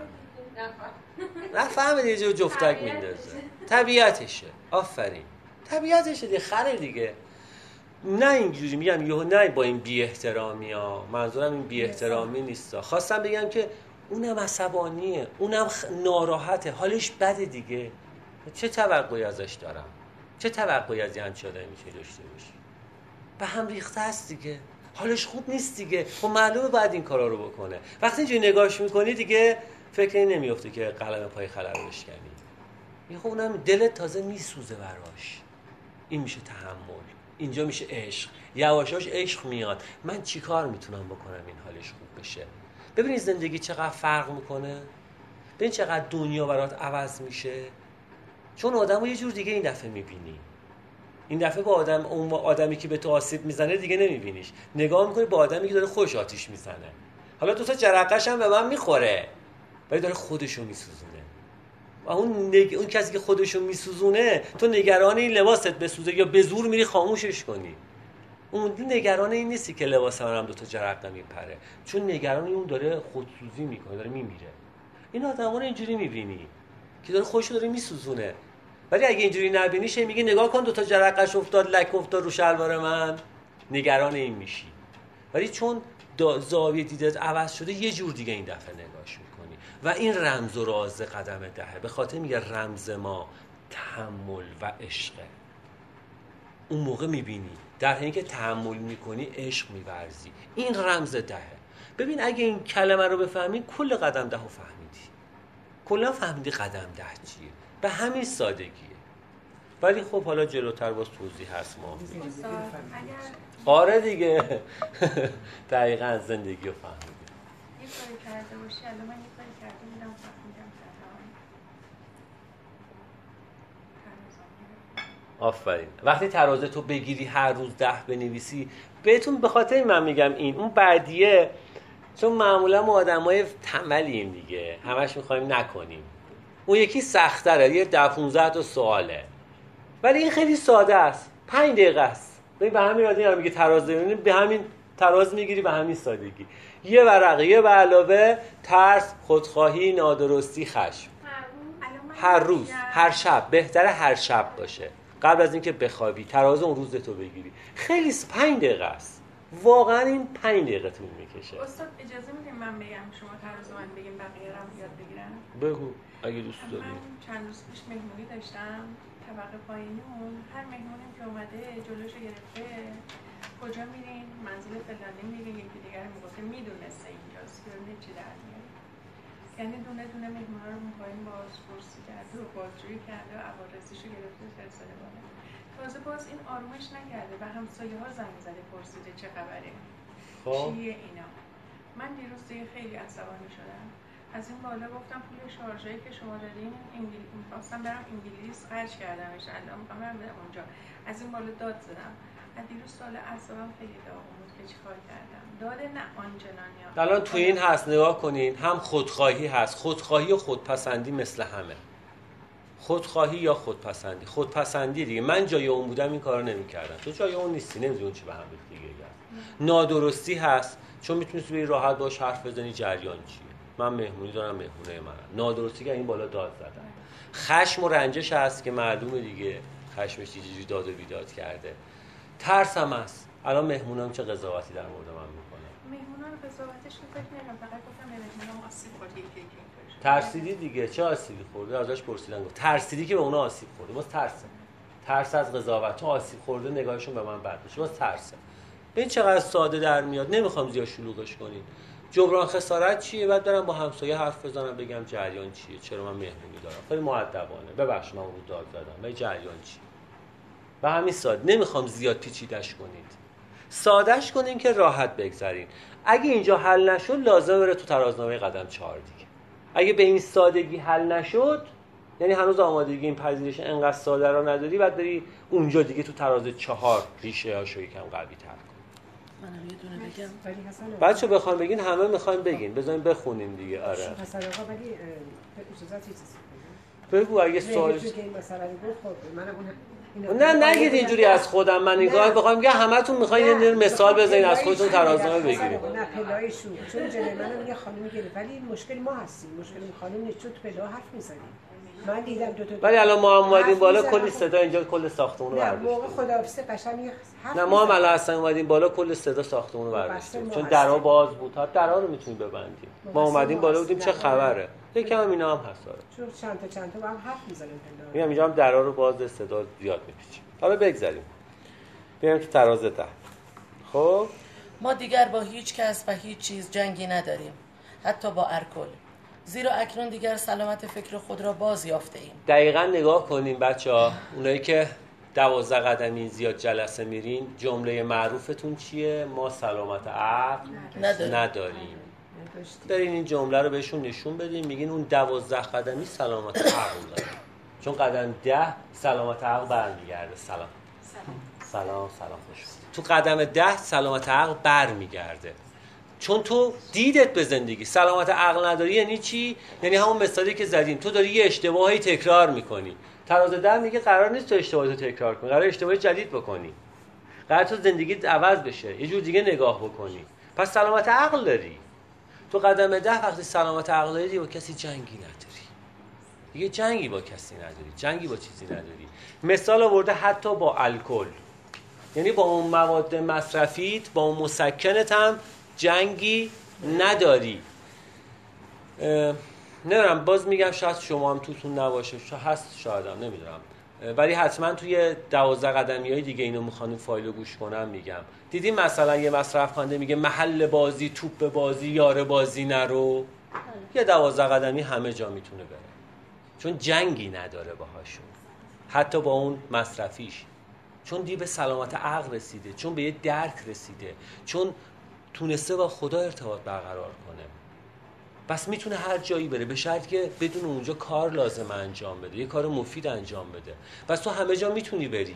نفهمه دیگه جفتک میندازه، طبیعتشه. آفرین، طبیعتشه دیگه، خره دیگه. نه اینجوری میگم یهو نه با این بی احترامی ها، منظورم این بی احترامی نیست، خواستم بگم که اونم عصبانیه، اونم ناراحته، حالش بده دیگه. چه توقعی ازش دارم؟ چه توقعی از یه همچین آدمی میشه داشته باشی؟ به هم ریخته است دیگه، حالش خوب نیست دیگه. خب معلومه باید این کارا رو بکنه. وقتی اینجوری نگاهش میکنی دیگه فکر این نمیافته که قلم پای خلر رو بشکنی. خب اونم دلت تازه میسوزه براش. این میشه تحمل، اینجا میشه عشق. یواشاش عشق میاد، من چیکار میتونم بکنم این حالش خوب بشه. ببینید زندگی چقدر فرق میکنه، ببین چقدر دنیا برات عوض میشه. چون آدمو یه جور دیگه این دفعه میبینی. این دفعه با اون آدمی که به تو آسیب میزنه دیگه نمیبینیش، نگاه میکنی با آدمی که داره خوش آتیش میزنه. حالا دو تا جرقه‌ش هم به من میخوره ولی داره خودشو میسوزونه. و اون کسی که خودشو میسوزونه، تو نگران این لباست بسوزه یا به زور میری خاموشش کنی. اون نگران این نیستی که لباس من هم دو تا جرقه میپره، چون نگران اون داره خودسوزی میکنه، داره میمیره. این آدما رو اینجوری میبینی که داره خودشو داره میسوزونه. ولی اگه اینجوری نبینیش میگه نگاه کن دو تا جرقه‌اش افتاد، لک افتاد رو شلوار من، نگران این میشی. ولی چون زاویه دیدت عوض شده یه جور دیگه این دفعه نگاهش میکنی. و این رمز و راز قدم دهه. به خاطر میگه رمز ما تحمل و عشقه. اون موقع میبینی در حینی که تحمل میکنی عشق میورزی. این رمز دهه. ببین اگه این کلمه رو بفهمی کل قدم ده رو فهمیدی. کلا فهمیدی قدم ده چیه. به همین سادگیه. ولی خب حالا جلوتر باز توضیح هست. ما آره دیگه دقیقاً زندگی رو فهمیدی. یه کاری کرده باشی، الان من یه کاری کرده بودم فهمیدم آفرین. وقتی ترازه تو بگیری هر روز 10 بنویسی، بهتون به خاطر من میگم اون بعدیه، چون معمولا ما آدمای تنبلیم دیگه، همش میخوایم نکنیم. اون یکی سخت‌تره، یه 10-15 تا سواله، ولی این خیلی ساده است، 5 دقیقه است. ببین به همین راحتی میگه ترازه ببینیم، به همین تراز میگیری، به همین سادگی. یه ورقه، یه به علاوه ترس، خودخواهی، نادرستی، خشم. هر روز، هر شب، بهتره هر شب باشه. قبل از اینکه بخوابی ترازه اون روز تو بگیری. خیلی 5 دقیقه است. واقعا این 5 دقیقه طول میکشه. استاد اجازه میدین من بگم شما ترازه من بگیم بقیه رو یاد بگیرن؟ بگو اگه دوست داری. من چند روز پیش مهمونی داشتم، طبقه پایینمون هر مهمونی که اومده جلوشو گرفته کجا میرین؟ منزل فلانی میرین، یکی دیگر میگفته میدونسته اینجاست که چی در میاره. یعنی دونه دونه مهمونا رو پایین بازپرسی کرده و بازجویی کرده و عوارضیشو گرفته فرستاده بالا. تازه باز این آرومش نکرده و همسایه ها زنگ زده پرسیده چه خبره؟ چیه اینا؟ من دیروز دیگه خیلی عصبانی شدم. از این بالا گفتم پول شارژایی که شما دادین می‌خواستم برم انگلیس خرج کردم، انشالله می‌خوام برم اونجا. از این بالا داد زدم. از دیروز سال اعصابم خیلی داغون بود که چیکار کردم. داده نه آنچنانی. الان تو این هست نگاه کنین، هم خودخواهی هست. خودخواهی و خودپسندی مثل همه. خودخواهی یا خودپسندی. خودپسندی دیگه من جای اون بودم این کارو نمی‌کردم. تو جای اون نیستی، نمی‌دونی چی به هم دیگه گفت. نادرستی هست، چون می‌تونی بری راحت باش حرف بزنی جریان چیه. من مهمونی دارم، مهمونه منم. نادرستی که این بالا داد زدن. خشم و رنجش هست که معلومه دیگه، خشمش چجوری داد و بیداد کرده. ترس هم هست. الان مهمونام چه قضاوتی در مورد من میکنن. مهمونا رو قضاوتش رو فکر نمی‌کنم، فقط گفتم به مهمونام آسیب خورد یک ترسیدی دیگه. چه آسیبی خورده؟ ازش پرسیدن گفت ترسیدی که به اونا آسیب خورده. باز ترس از قضاوت. چون آسیب خورده نگاهشون به من بد میشه. باز ترسه. ببین چقدر ساده در میاد. نمیخوام زیاد شلوغش کنین. جبران خسارت چیه؟ بعد برم با همسایه حرف بزنم بگم جریان چیه، چرا من مهمونی دارم. خیلی مؤدبانه. ببخشید من رو داد زدم. ولی جریان چیه؟ به همین ساده. نمیخوام زیاد پیچیدش کنید. سادهش کنین که راحت بگذرین. اگه اینجا حل نشد لازم بره تو ترازنامه قدم 4 دیگه. اگه به این سادگی حل نشد، یعنی هنوز آمادگی این پذیرش انقدر ساده رو نداری، بعد بری اونجا دیگه تو تراز 4 ریشه هاشو یکم قوی تر کن. منم یه دونه بگم. بچه بخوام بگین همه میخوایم بگین. بذارین بخونیم دیگه. آره حسن آقا ولی اجازه چیزی بگو اگه سوال که این مسئله رو گفت منم نه نگید اینجوری از خودم. من نگاه بخوام میگم همتون میخواین یه مثال بزنین از خودتون ترازنامه بگیرید. نه پلایشون چون جلوی منم میگه خانم گرفت، ولی مشکل ما هستیم. مشکل این خانم نیست چون تو پلا حرف میزنیم. من دیدم دو تا ولی الان ما هم اومدیم بالا کلی صدا اینجا کل ساختمون رو برداشتیم. نه موقع خداحافظی قشنگ حرف. نه ما هم الان اصلا اومدیم بالا کل صدا ساختمون رو برداشتیم چون درها باز بود. تا درها رو میتونید ببندیم. ما اومدیم بالا بودیم چه خبره. یکم هم اینا هم هست. چون چند تا با هم حرف میزنیم. میگم اینجا هم درها رو باز صدا زیاد میپیچه. حالا بگذاریم. بیایم تو تراز 10. خب ما دیگر با هیچ کس و هیچ چیز جنگی نداریم، حتی با الکل، زیرا اکنون دیگر سلامت فکر خود را باز یافته ایم. دقیقاً نگاه کنیم بچه‌ها، اونایی که 12 قدمی زیاد جلسه میرین، جمله معروفتون چیه؟ ما سلامت عقل نداریم. دارین این جمله رو بهشون نشون بدین، میگین اون 12 قدمی سلامت عقل داره. چون قدم 10 سلامت عقل برمیگرده. سلام خوش. تو قدم 10 سلامت عقل برمیگرده. چون تو دیدت به زندگی سلامت عقل نداری. یعنی چی؟ یعنی همون مثالی که زدیم، تو داری یه اشتباهی تکرار میکنی. تراز 10 میگه قرار نیست تو اشتباهی تکرار کنی، قرار اشتباهی جدید بکنی، قرار تو زندگیت عوض بشه، یه جور دیگه نگاه بکنی. پس سلامت عقل داری. تو قدم 10 وقتی سلامت عقل داری با کسی جنگی نداری. دیگه جنگی با کسی نداری، جنگی با چیزی نداری. مثال آورده حتی با الکل، یعنی با اون مواد مصرفیت، با اون مسکنت هم جنگی نداری. نمیدونم، باز میگم شاید شما هم توتون نباشه، هست شاید هم نمیدونم، ولی حتما توی 12 قدمیای دیگه اینو میخوانیم فایلو گوش کنم. میگم دیدیم مثلا یه مصرف کننده میگه محل بازی، توپ بازی، یار بازی نرو. یه 12 قدمی همه جا میتونه بره، چون جنگی نداره باهاشون، حتی با اون مصرفیش، چون دیگه به سلامت عقل رسیده، چون به یه درک رسیده، چون تونسته با خدا ارتباط برقرار کنه. پس میتونه هر جایی بره، به شرطی که بدون اونجا کار لازم انجام بده، یه کار مفید انجام بده. پس تو همه جا میتونی بری،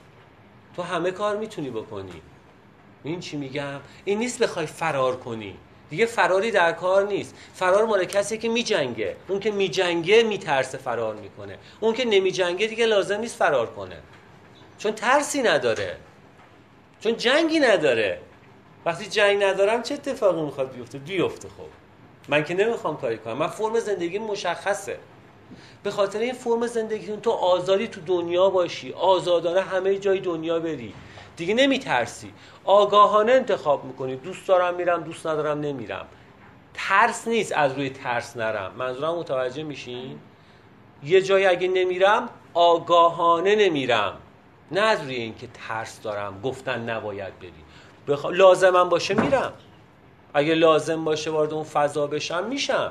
تو همه کار میتونی بکنی. این چی میگم؟ این نیست بخوای فرار کنی، دیگه فراری در کار نیست. فرار مال کسی که میجنگه. اون که میجنگه میترسه فرار میکنه، اون که نمیجنگه دیگه لازم نیست فرار کنه، چون ترسی نداره، چون جنگی نداره. وقتی جنگ ندارم چه اتفاقی میخواد بیفته؟ خب من که نمیخوام کاری کنم، من فرم زندگی مشخصه. به خاطر این فرم زندگی تو آزادی تو دنیا باشی، آزادانه همه جای دنیا بری، دیگه نمیترسی، آگاهانه انتخاب میکنی. دوست دارم میرم، دوست ندارم نمیرم. ترس نیست از روی ترس نرم. منظورم متوجه میشین؟ یه جایی اگه نمیرم آگاهانه نمیرم، نه از روی این که ترس دارم گفتن نباید بری. لازمم باشه میرم، اگه لازم باشه وارد اون فضا بشم میشم.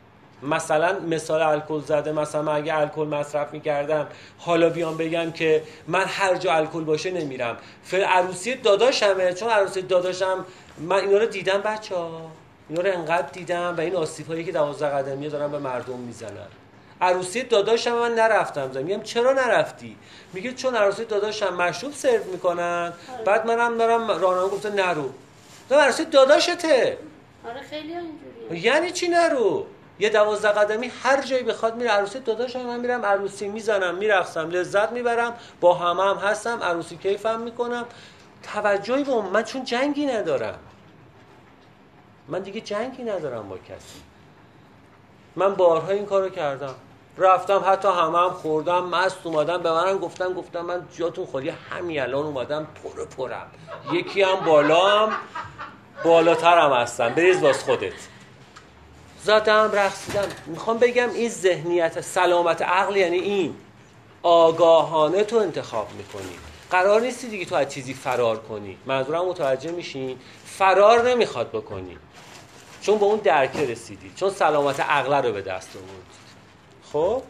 مثلا مثال الکل زده، مثلا من اگه الکل مصرف میکردم حالا بیام بگم که من هر جا الکل باشه نمیرم. عروسی داداشمه، چون عروسی داداشم من اینا رو دیدم بچه‌ها، اینا رو انقدر دیدم و این آسیب‌هایی که 12 قدمی دارن به مردم میزنن. عروسی داداشم من نرفتم. میگم چرا نرفتی؟ میگه چون عروسی داداشم مشروب سرو میکنن، بعد منم دارم راهنما گفته نرو. تو عروسی داداشته. آره خیلی اینجوریه. یعنی چی نرو؟ یه 12 قدمی هر جایی بخواد میره. عروسی داداشم من میرم عروسی میزنم، میرقصم، لذت میبرم، با هم هستم، عروسی کیفم میکنم. توجهی به من، چون جنگی ندارم. من دیگه جنگی ندارم با کسی. من بارها این کارو کردم، رفتم حتی هم خوردم، مست اومدم، به منم گفتم من جاتون خالی، همین الان اومدم پرم، یکی هم بالام بالاتر هم هستن، بریز واس خودت. زدم رقصیدم. میخوام بگم این ذهنیت سلامت عقل یعنی این آگاهانه تو انتخاب میکنی. قرار نیستی دیگه تو از چیزی فرار کنی. منظورم متوجه میشین؟ فرار نمیخواد بکنی، چون به اون درک رسیدی، چون سلامت عقل رو به دست آوردید. خب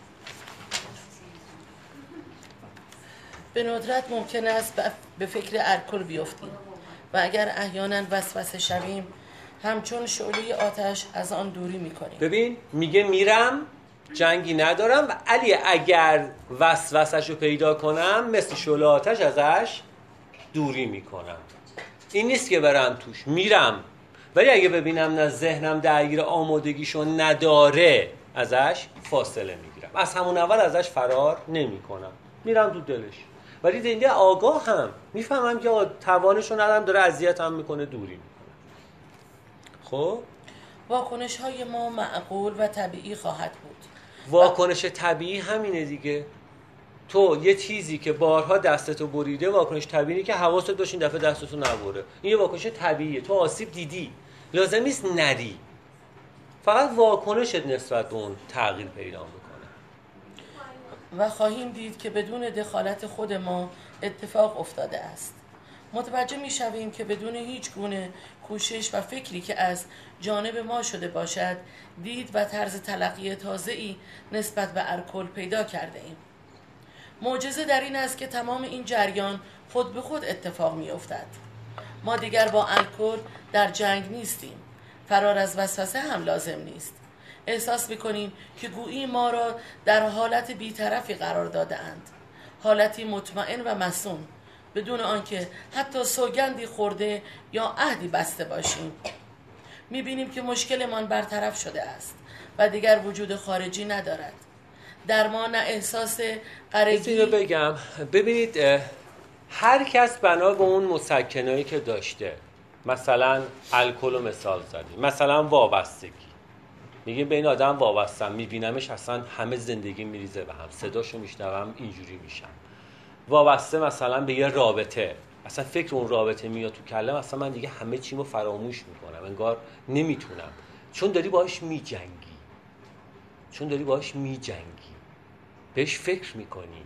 به ندرت ممکن است به فکر الکل بیفتیم و اگر احیانا وسوسه شویم همچون شعله آتش از آن دوری میکنیم. ببین میگه میرم جنگی ندارم و علی اگر وسوسه‌ش رو پیدا کنم مثل شعله آتش ازش دوری میکنم. این نیست که برم توش، میرم، ولی اگه ببینم نه ذهنم درگیر آمادگیشو نداره ازش فاصله میگیرم، از همون اول ازش فرار نمیکنم، میرم تو دلش. ولی دنده آگاه هم میفهمم که توانشو ندارم، داره اذیتم میکنه، دوری میکنه. خب واکنش های ما معقول و طبیعی خواهد بود. واکنش طبیعی همینه دیگه. تو یه چیزی که بارها دستتو بریده، واکنش طبیعی که حواست باشه این دفعه دستتو نبره. این یه واکنش طبیعیه. تو آسیب دیدی، لازم نیست نری، فقط واکنشت نسبت به اون تغییر پیدا میکنه. و خواهیم دید که بدون دخالت خود ما اتفاق افتاده است. متوجه میشویم که بدون هیچ گونه کوشش و فکری که از جانب ما شده باشد، دید و طرز تلقی تازه‌ای نسبت به الکل پیدا کرده ایم. معجزه در این است که تمام این جریان خود به خود اتفاق می افتد. ما دیگر با الکل در جنگ نیستیم. فرار از وسوسه هم لازم نیست. احساس می‌کنیم که گویی ما را در حالت بی‌طرفی قرار داده‌اند. حالتی مطمئن و مصون، بدون آنکه حتی سوگندی خورده یا عهدی بسته باشیم. می‌بینیم که مشکلمان برطرف شده است و دیگر وجود خارجی ندارد. در ما نه احساس قرگی. اینو بگم، ببینید هر کس بنا به اون مسکنایی که داشته، مثلا الکل رو مثال زدیم، مثلا وابستگی، میگیم به این آدم وابستم، میبینمش اصلا همه زندگی میریزه به هم، صداشو میشنوم اینجوری میشم. وابسته مثلا به یه رابطه، اصلا فکر اون رابطه میاد تو کلم، اصلا من دیگه همه چیمو فراموش میکنم، انگار نمیتونم، چون داری باهاش میجنگی، بهش فکر میکنی.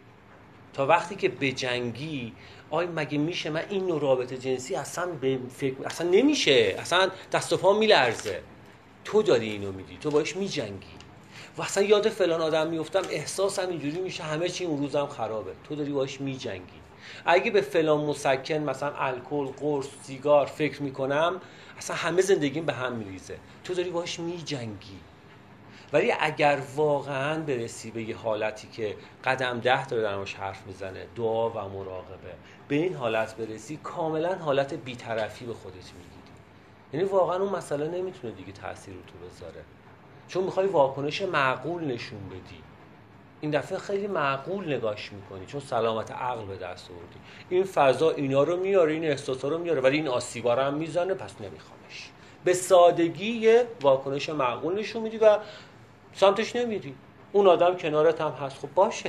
تا وقتی که بجنگی، آی مگه میشه من این نوع رابطه جنسی اصلا اصلا نمیشه، اصلا دست و پا میلرزه. تو داری اینو میدی، تو باش میجنگی و اصلا یاد فلان آدم میافتم، احساسم اینجوری میشه، همه چی اون روزم خرابه. تو داری باش میجنگی. اگه به فلان مسکن مثلا الکل، قرص، سیگار فکر میکنم، اصلا همه زندگیم به هم میریزه. تو داری باش میجنگی. ولی اگر واقعاً برسی به یه حالتی که قدم 10 داره درماش حرف میزنه، دعا و مراقبه، به این حالت برسی، کاملاً حالت بی‌طرفی به خودت میگیری. یعنی واقعاً اون مسئله نمیتونه دیگه تأثیر رو تو بذاره، چون میخوای واکنش معقول نشون بدی. این دفعه خیلی معقول نگاش میکنی، چون سلامت عقل به دست آوردی. این فضا اینا رو میاره، این احساسا رو میاره، ولی این آسیبا رو هم میزنه، پس نمیخوامش. به سادگی یه واکنش معقول نشون میدی و سمتش نمیری. اون آدم کنارت هم هست، خب باشه،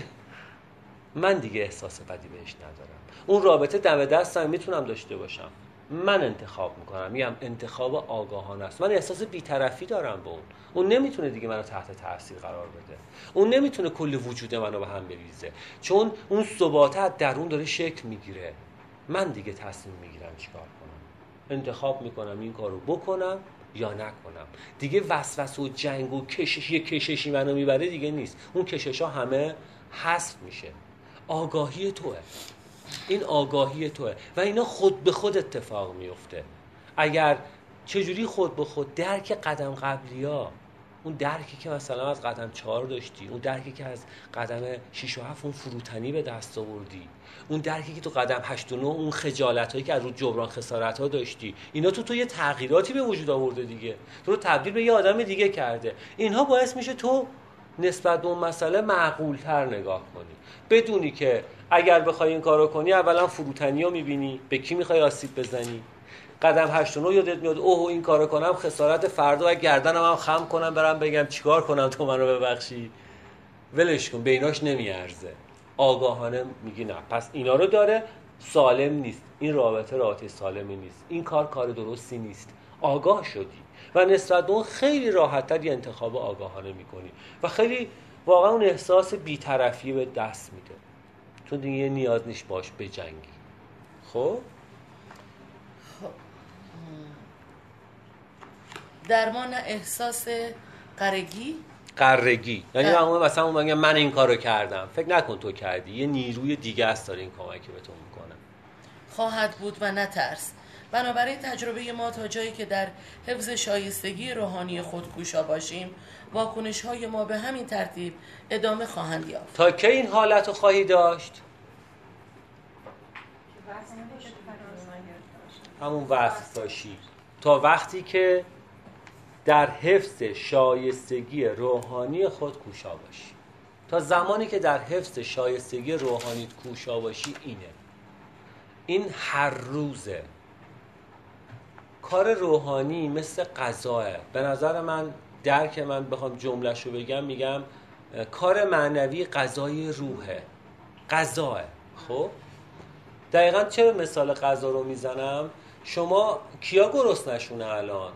من دیگه احساس بدی بهش ندارم. اون رابطه دم دستم میتونم داشته باشم، من انتخاب میکنم، میگم انتخاب آگاهانه است. من احساس بی‌طرفی دارم به اون نمیتونه دیگه منو تحت تاثیر قرار بده، اون نمیتونه کل وجود منو به هم بریزه، چون اون ثبات از درون داره شکل میگیره. من دیگه تصمیم میگیرم چیکار کنم، انتخاب میکنم این کارو بکنم یا نکنم. دیگه وسوسه و جنگ و کششی منو میبره دیگه نیست. اون کششا همه حذف میشه. آگاهی توئه، این آگاهی توئه و اینا خود به خود اتفاق میفته. اگر چجوری خود به خود؟ درک قدم قبلیا، اون درکی که مثلا از قدم 4 داشتی، اون درکی که از قدم 6 و 7 اون فروتنی به دست آوردی، اون درکی که تو قدم 8 و 9 اون خجالتایی که از رو جبران خسارت‌ها داشتی، اینا تو یه تغییراتی به وجود آورده دیگه، تو رو تبدیل به یه آدم دیگه کرده. اینها باعث میشه تو نسبت به اون مسئله معقول‌تر نگاه کنی، بدونی که اگر بخوای این کارو کنی اولا فروتنی‌ها می‌بینی، به کی می‌خوای آسیب بزنی. قدم 8 و 9 یادت میاد اوه این کارو کنم خسارت فردا و گردنم هم خم کنم برم بگم چیکار کنم تو منو ببخشی، ولش کن، به ایناش نمیارزه. آگاهانه میگی نه، پس اینا رو داره، سالم نیست، این رابطه سالمی نیست، این کار درستی نیست. آگاه شدی و نسبت به اون خیلی راحت‌تر یه انتخاب آگاهانه میکنی و خیلی واقعا اون احساس بی‌طرفی به دست میده، چون دیگه نیاز نیست باش بجنگی. خب درمان احساس قرگی یعنی مثلا اون من این کارو کردم، فکر نکن تو کردی، یه نیروی دیگه است داره این کمکی به تو میکنه. خواهد بود و نترس. بنابراین تجربه ما تا جایی که در حفظ شایستگی روحانی خود کوشا باشیم، واکنش‌های ما به همین ترتیب ادامه خواهند یافت. تا کی این حالت رو خواهی داشت؟ همون وصف باشی تا وقتی که در حفظ شایستگی روحانی خود کوشا باشی. تا زمانی که در حفظ شایستگی روحانیت کوشا باشی این هر روزه. کار روحانی مثل غذاه. به نظر من درک من بخوام جمله‌شو بگم میگم کار معنوی غذای روحه. غذاه. خب دقیقاً چرا مثال غذا رو میزنم؟ شما کیا گرسنشونه الان؟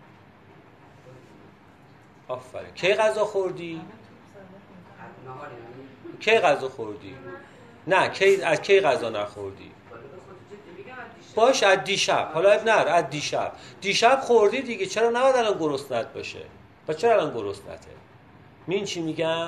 آفرین. کی غذا خوردی؟ کی غذا خوردی؟ نه از کی غذا نخوردی؟ باش از دیشب. حالا اب نر از دیشب خوردی دیگه، چرا نباید الان گرسنت باشه؟ و چرا الان گرسنته؟ این چی میگم؟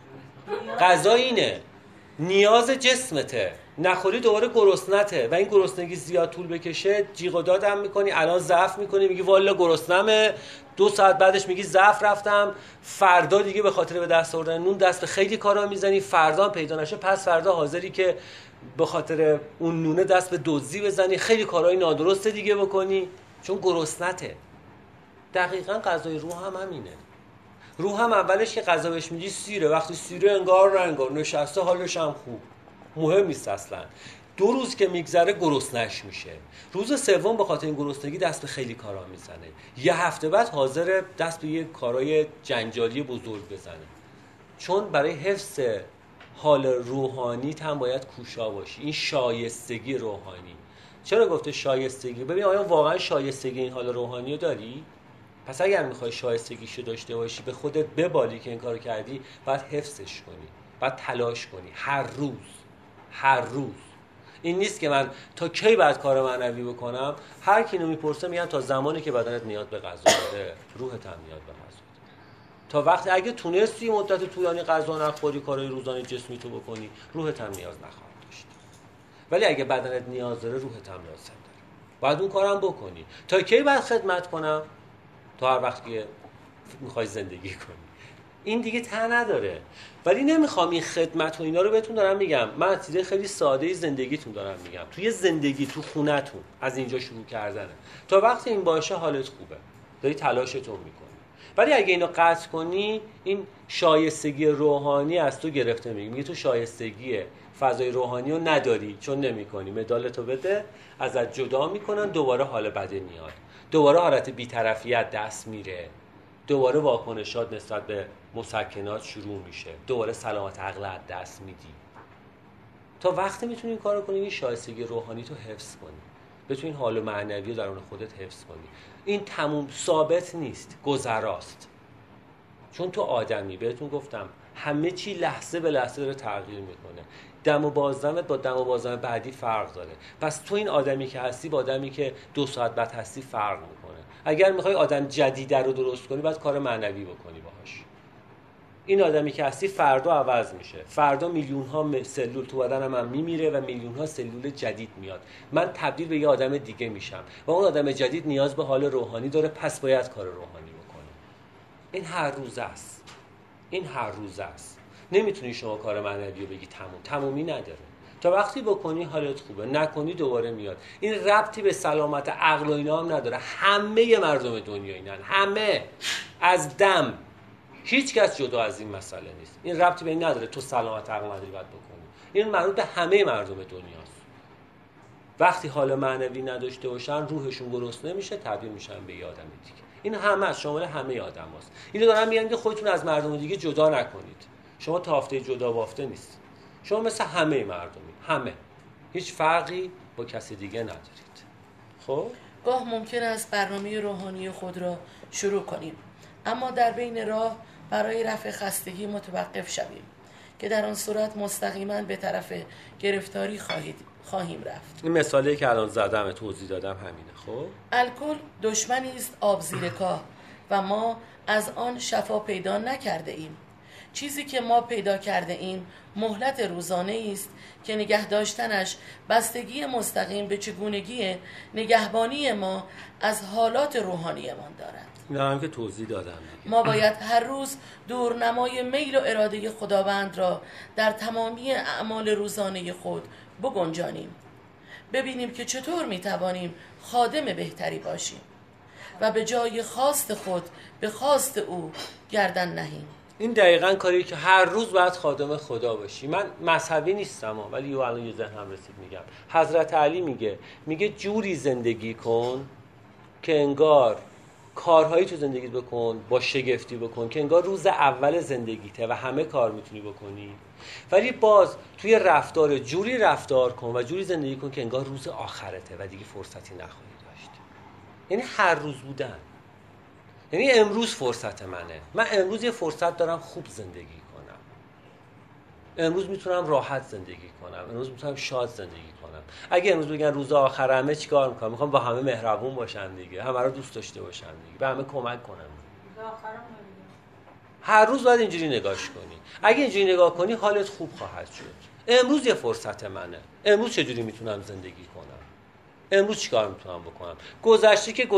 غذا اینه، نیاز جسمته، نخوری دوباره گرسنته و این گرسنگی زیاد طول بکشه جیغ و دادم میکنی، الان ضعف میکنی، میگی والا گرسنمه، 2 ساعت بعدش میگی ضعف رفتم، فردا دیگه به خاطر به دست آوردن نون دست به خیلی کارا میزنی، فردا پیدا نشه پس فردا حاضری که به خاطر اون نونه دست به دزدی بزنی، خیلی کارهای نادرست دیگه بکنی چون گرسنته. دقیقاً غذای روح هم همینه. روح هم اولش که غذا بهش میگی سیره، وقتی سیره انگار نشسته حالش هم خوب، مهم نیست اصلا. 2 روز که میگذره گرسنش میشه، روز سوم به خاطر این گرسنگی دست به خیلی کارا میزنه، یه هفته بعد حاضر دست به یه کارای جنجالی بزرگ بزنه. چون برای حفظ حال روحانی هم باید کوشا باشی. این شایستگی روحانی. چرا گفته شایستگی؟ ببین آیا واقعا شایستگی این حال روحانی رو داری؟ پس اگر میخوای شایستگیشو داشته باشی، به خودت ببالی که این کارو کردی، باید حفظش کنی، باید تلاش کنی هر روز. این نیست که من تا کی باید کار معنوی بکنم. هر کی اینو میپرسه میگم تا زمانی که بدنت نیاز به غذا داره، روحت هم نیاز به غذا داره. تا وقتی اگه تونستی مدت طولانی غذا نخوری، کارهای روزانه جسمی تو بکنی، روحت هم نیاز نخواهد داشت. ولی اگه بدنت نیاز داره، روحت هم نیاز داره. باید اون کارم بکنی. تا کی باید خدمت کنم؟ تا هر وقت که میخوای زندگی کنی. این دیگه ته نداره. ولی نمیخوام این خدمت و اینا رو بهتون دارم میگم. من از چیز خیلی ساده زندگیتون دارم میگم. توی زندگی تو خونتون از اینجا شروع کردنه. تا وقتی این باشه حالت خوبه. داری تلاشتون میکنی. ولی اگه اینو قطع کنی، این شایستگی روحانی از تو گرفته میگه تو شایستگی فضای روحانی رو نداری چون نمیکنی. مدالتو بده، ازت جدا میکنن، دوباره حال بده میاد. دوباره حالت بی‌طرفیت دست میره، دوباره واکنشات نسبت به مسکنات شروع میشه، دوباره سلامت عقل از دست میدی. تا وقتی میتونی این کارو کنی، این شایستگی روحانی تو حفظ کنی، بتونی حال معنوی درون خودت حفظ کنی. این تموم ثابت نیست، گذراست. چون تو آدمی، بهتون گفتم همه چی لحظه به لحظه داره تغییر میکنه. دم و بازدمت با دم و بازدم بعدی فرق داره. پس تو این آدمی که هستی با آدمی که 2 ساعت بعد هستی فرق میکنه. اگر میخوای آدم جدید رو درست کنی، باید کار معنوی بکنی باهاش. این آدمی که هستی فردا عوض میشه. فردا میلیون ها سلول تو بدنم هم میمیره و میلیون ها سلول جدید میاد. من تبدیل به یه آدم دیگه میشم و اون آدم جدید نیاز به حال روحانی داره، پس باید کار روحانی بکنه. این هر روزه است. نمیتونی شما کار معنوی رو بگی تمومی نداره. تا وقتی بکنی حالت خوبه، نکنی دوباره میاد. این ربطی به سلامت عقل و اینا هم نداره. همه مردم دنیا اینن، همه از دم، هیچ کس جدا از این مسئله نیست. این ربطی به این نداره تو سلامت عقل نداری باید بکنی. این مربوط به همه مردم دنیاست. وقتی حال معنوی نداشته باشن، روحشون گرسنه میشه، تبدیل میشن به یه آدم دیگه. این همه شامل همه آدماست. اینو دارم میگم که خودتون از مردم دیگه جدا نکنید. شما تا هفته جدا بافته نیست. شما مثل همه مردمی، همه هیچ فرقی با کسی دیگه ندارید. خب گاه ممکن است برنامه روحانی خود را شروع کنیم، اما در بین راه برای رفع خستگی متوقف شویم که در آن صورت مستقیما به طرف گرفتاری خواهیم رفت. این مثالی که الان زدم توضیح دادم همینه. خب الکل دشمنی است آب زیر کاه و ما از آن شفا پیدا نکرده ایم. چیزی که ما پیدا کرده ایم مهلت روزانه است که نگه داشتنش بستگی مستقیم به چگونگی نگهبانی ما از حالات روحانیمان دارد. این هم که توضیح دادم دیگه. ما باید هر روز دورنمای میل و اراده خداوند را در تمامی اعمال روزانه خود بگنجانیم، ببینیم که چطور میتوانیم خادم بهتری باشیم و به جای خواست خود به خواست او گردن نهیم. این دقیقاً کاری که هر روز باید خادم خدا باشی. من مذهبی نیستم ولی الان یه ذهنم رسید میگم. حضرت علی میگه جوری زندگی کن که انگار کارهایی تو زندگیت بکن با شگفتی بکن که انگار روز اول زندگیته و همه کار میتونی بکنی، ولی باز توی رفتار جوری رفتار کن و جوری زندگی کن که انگار روز آخرته و دیگه فرصتی نخواهی داشت. یعنی هر روز بودن، یعنی امروز فرصت منه، من امروز یه فرصت دارم خوب زندگی کنم، امروز میتونم راحت زندگی کنم، امروز میتونم شاد زندگی کنم. اگه امروز بگن روز آخرمه چیکار میکنم؟ میخوام با همه مهربون باشم دیگه، همه رو دوست داشته باشم دیگه، به همه کمک کنم. هر روز باید اینجوری نگاش کنی. اگه اینجوری نگاه کنی حالت خوب خواهد شد. امروز یه فرصت منه، امروز چجوری میتونم زندگی کنم، امروز چیکار میتونم بکنم. گذشته که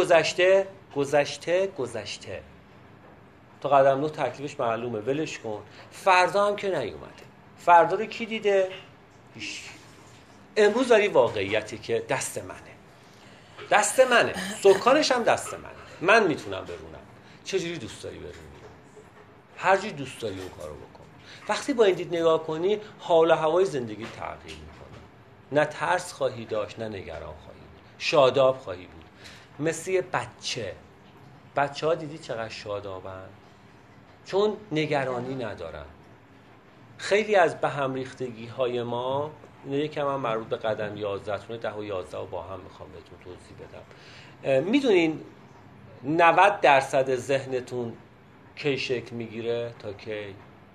گذشته تا قدم 9 تکلیفش معلومه، ولش کن. فردا هم که نیومده. فردا رو کی دیده؟ امروز داری واقعیتی که دست منه، سکانش هم دست منه، من میتونم برونم. چجوری دوست داری برونی؟ هر جوری دوست داری اون کارو بکن. وقتی با این دید نگاه کنی حال و هوای زندگی تغییر میکنه. نه ترس خواهی داشت، نه نگران خواهی بود، شاداب خواهی بود. مثل یه بچه ها دیدی چقدر شادابن؟ چون نگرانی ندارن. خیلی از به هم ریختگی های ما، اینه یکم هم مربوط به قدم 11 تونه، 10 و 11 رو با هم میخوام بهتون توضیح بدم. میدونین 90% ذهنتون کی شکل میگیره تا کی؟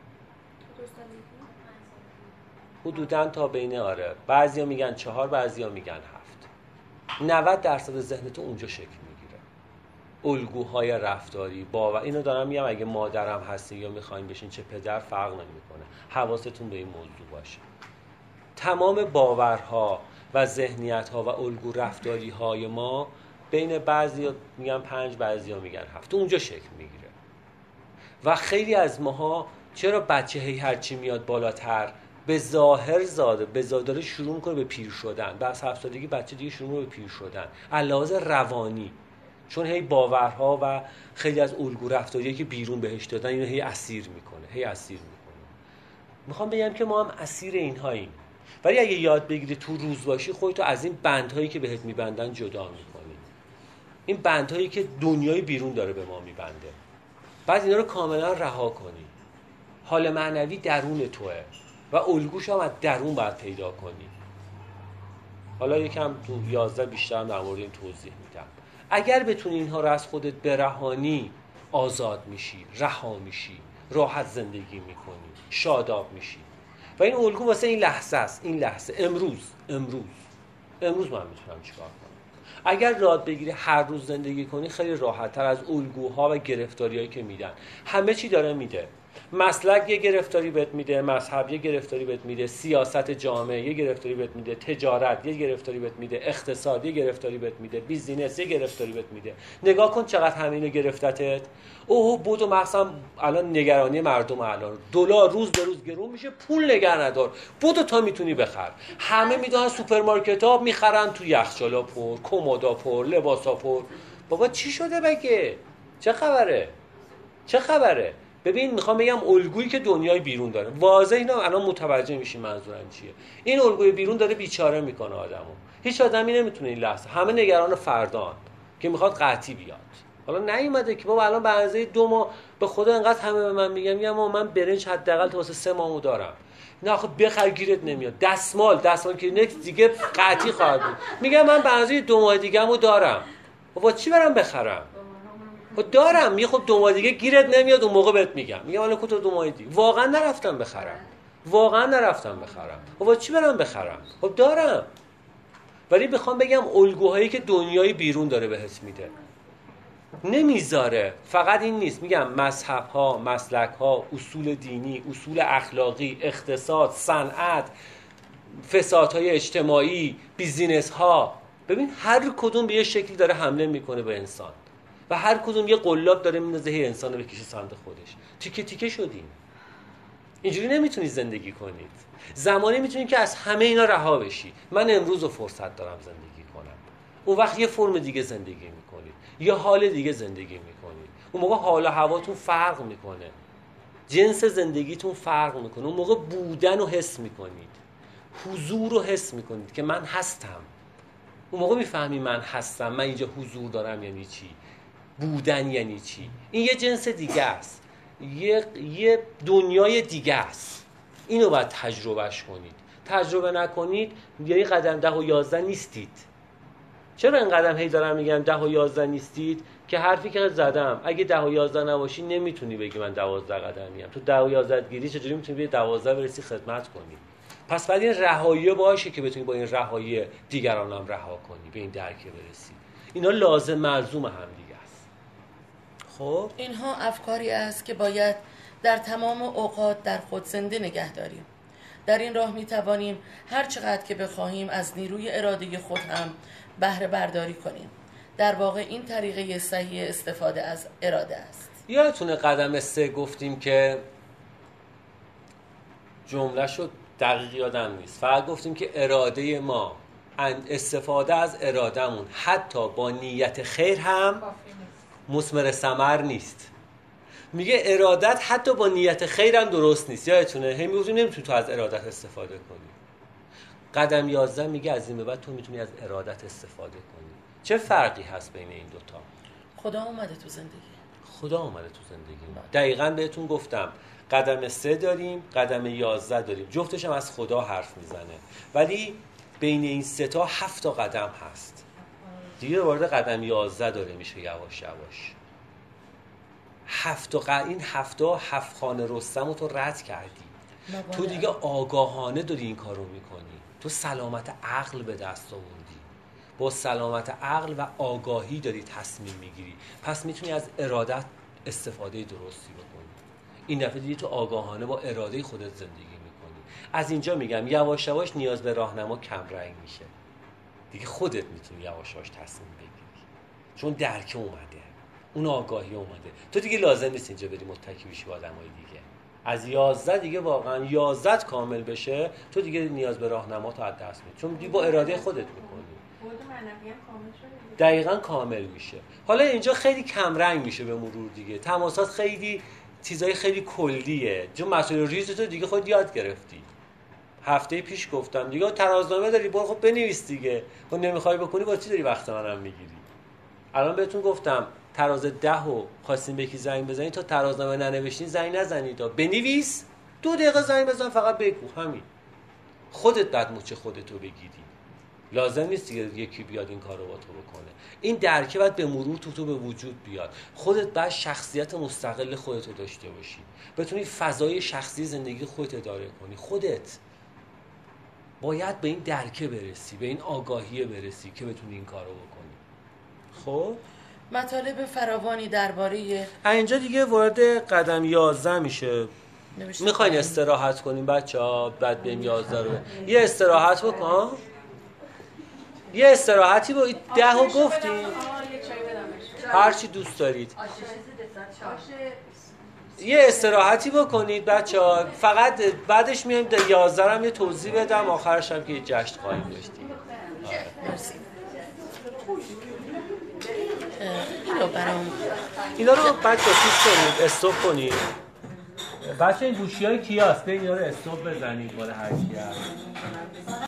حدوداً تا بین بعضیا میگن 4، بعضیا میگن 7. 90% ذهنتون اونجا شکل میگیره. الگوهای رفتاری، باور. اینو دارم میگم اگه مادرم هستی یا میخواین بشین چه پدر، فرق نمیکنه. حواستون به این موضوع باشه. تمام باورها و ذهنیت‌ها و الگو رفتاری‌های ما بین بعضیا میگن 5، بعضیا میگن 7، اونجا شکل میگیره. و خیلی از ماها چرا بچه هرچی میاد بالاتر به ظاهر داره شروع میکنه به پیر شدن. بعد 7 سالگی بچه دیگه شروع میکنه به پیر شدن علاوه روانی، چون هی باورها و خیلی از الگو رفتاریایی که بیرون بهش دادن اینو هی اسیر میکنه. میخوام بگم که ما هم اسیر اینهاییم، ولی اگه یاد بگیری تو روز باشی خودتو از این بندهایی که بهت میبندن جدا میکنی. این بندهایی که دنیای بیرون داره به ما میبنده، بعد اینا رو کاملا رها کنی. حال معنوی درون توئه و الگوش هم از درون باید پیدا کنی. حالا یکم تو 11 بیشتر در مورد این توضیح میدم. اگر بتونی اینها رو از خودت برهانی، آزاد میشی، رها میشی، راحت زندگی میکنی، شاداب میشی. و این الگو واسه این لحظه است. این لحظه، امروز من میتونم چیکار کنم. اگر یاد بگیری هر روز زندگی کنی خیلی راحت‌تر از الگوها و گرفتاریایی که میدن. همه چی داره میده. مسلک یه گرفتاری بهت میده، مذهب یه گرفتاری بهت میده، سیاست جامعه یه گرفتاری بهت میده، تجارت یه گرفتاری بهت میده، اقتصاد یه گرفتاری بهت میده، بیزینس یه گرفتاری بهت میده. نگاه کن چقدر همینو گرفتتت. بودو مثلا الان نگرانی مردم، الان دلار روز به روز گرون میشه، پول نگه ندار، بودو تا میتونی بخر. همه میدونن سوپرمارکت‌ها میخرن تو یخچالا پر، کمودا پر، لباسا پر. بابا چی شده بگه؟ چه خبره؟ ببین میخوام بگم الگویی که دنیای بیرون داره واضح، اینا الان متوجه میشین منظورم چیه. این الگوی بیرون داره بیچاره میکنه آدمو. هیچ آدمی نمیتونه این لحظه، همه نگران فردان که میخواد قحطی بیاد. حالا نیومده که بابا الان به اندازه 2 ماه به خدا انقدر همه به من میگم من برنج حداقل تا واسه 3 ماهو دارم. نه آخه بخر گیرت نمیاد. دستمال کلینکس دیگه قطعی خواهد بود. میگم من بنظر 2 ماه دیگه‌مو دارم. با چی برم بخرم؟ دارم. یه خب 2 ماه دیگه گیرت نمیاد، اون موقع بهت میگم الان کجا 2 ماه دیگه واقعا نرفتم بخرم. با چی برم بخرم؟ خب دارم. ولی بخوام بگم الگوهایی که دنیای بیرون داره بهت میده نمیذاره. فقط این نیست، میگم مذهب ها، مسلک ها، اصول دینی، اصول اخلاقی، اقتصاد، صنعت، فسادهای اجتماعی، بیزینس ها، ببین هر کدوم به یه شکلی داره حمله میکنه به انسان و هر کدوم یه قلاب داره میندازه هی انسان رو بکشه سمت خودش. تیکه تیکه شدیم. اینجوری نمیتونید زندگی کنید. زمانی میتونید که از همه اینا رها بشی. من امروز رو فرصت دارم زندگی کنم. اون وقت یه فرم دیگه زندگی میکنید، یه حال دیگه زندگی میکنید. اون موقع حال و هواتون فرق میکنه، جنس زندگیتون فرق میکنه. اون موقع بودن رو حس میکنید، حضور رو حس میکنید که من هستم. اون موقع میفهمی من هستم، من اینجا حضور دارم یعنی چی، بودن یعنی چی. این یه جنس دیگه است، یه دنیای دیگه است. اینو باید تجربهش کنید. تجربه نکنید یعنی قدم 10 و 11 نیستید. چرا این قدم هی دارم میگم 10 و 11 نیستید؟ که حرفی که زدم اگه 10 و 11 نباشی نمیتونی بگی من 12 قدمیم. تو 10 و 11 گیری چجوری میتونی به 12 برسی خدمت کنی؟ پس بعد این رهایی باشه که بتونی با این رهایی دیگران هم رها کنی، به این درک برسی. اینا لازم ملزوم هم دیگه است. خب اینها افکاری است که باید در تمام اوقات در خود زنده نگه داریم. در این راه می توانیم هر چقدر که بخواهیم از نیروی اراده خود هم بهره برداری کنیم. در واقع این طریقه صحیح استفاده از اراده است. یادتونه قدم 3 گفتیم که جمله شد دقیق یادم نیست، فقط گفتیم که اراده ما، استفاده از ارادهمون حتی با نیت خیر هم مثمر ثمر نیست. میگه ارادت حتی با نیت خیر هم درست نیست. یادتونه هی میگفتیم نمیتونی تو از ارادت استفاده کنی. قدم 11 میگه از این به بعد تو میتونی از ارادت استفاده کنی. چه فرقی هست بین این دوتا؟ خدا اومده تو زندگی. خدا اومده تو زندگی. دقیقاً بهتون گفتم قدم 3 داریم، قدم 11 داریم، جفتش هم از خدا حرف میزنه، ولی بین این 3 تا 7 تا قدم هست دیگه. وارد قدم 11 داره میشه یواش یواش. این 7 خانه رستم رو تو رد کردی. تو دیگه آگاهانه داری این کار رو میکنی. تو سلامت عقل به دست آوردی، با سلامت عقل و آگاهی داری تصمیم میگیری. پس میتونی از ارادت استفاده درستی بکنی. این دفعه دیگه تو آگاهانه با اراده خودت زندگی میکنی. از اینجا میگم یواش یواش نیاز به راهنما کم رنگ میشه. دیگه خودت میتونی یواش یواش تصمیم بگیری، چون درک اومده، اون آگاهی اومده. تو دیگه لازم نیست اینجا بری متکی بشی با آدمای دیگه. از 11 دیگه واقعا 11 کامل بشه تو دیگه نیاز به راهنما تو از دست میدی، چون دیگه با اراده خودت میکنی. بود معنوی کامل شده. دقیقاً کامل میشه. حالا اینجا خیلی کم رنگ میشه به مرور دیگه. تماسات خیلی چیزای خیلی کلیه. چون مسائل ریز تو دیگه خود یاد گرفتی. هفته پیش گفتم دیگه ترازنامه داری، برو خب بنویس دیگه. خب نمیخوای بکنی با چی داری وقت منم میگیری؟ الان بهتون گفتم تراز 10 رو خواستین به یکی زنگ بزنید، تا ترازنامه ننوشتین زنگ نزنید، بنویس 2 دقیقه زنگ بزن، فقط بگو. همین. خودت بعد مچ خودتو بگیری. لازم نیست دیگه یکی بیاد این کارو با تو بکنه. این درکه باید به مرور تو به وجود بیاد. خودت باید شخصیت مستقل خودتو داشته باشی، بتونی فضای شخصی زندگی خودت اداره کنی. خودت باید به این درکه برسی، به این آگاهی برسی که بتونی این کارو بکنی. خب مطالب فراوانی درباره اینجا دیگه وارد قدم 11 میشه. میخواین استراحت کنیم بچه‌ها؟ بعد بریم 11 رو یه استراحت بکن. یه استراحتی با 10 رو گفتیم، هر چی دوست دارید. یه استراحتی بکنید بچه‌ها. فقط بعدش میایم 11 هم یه توضیح بدم، آخرش هم که یه جشن خواهیم داشتیم. مرسی. اینو برام اینا رو بچه‌ها چیز کنید، استوب کنید. بچه این گوشی‌های کیاست؟ به اینا رو استوب بزنید مال هر کی هست.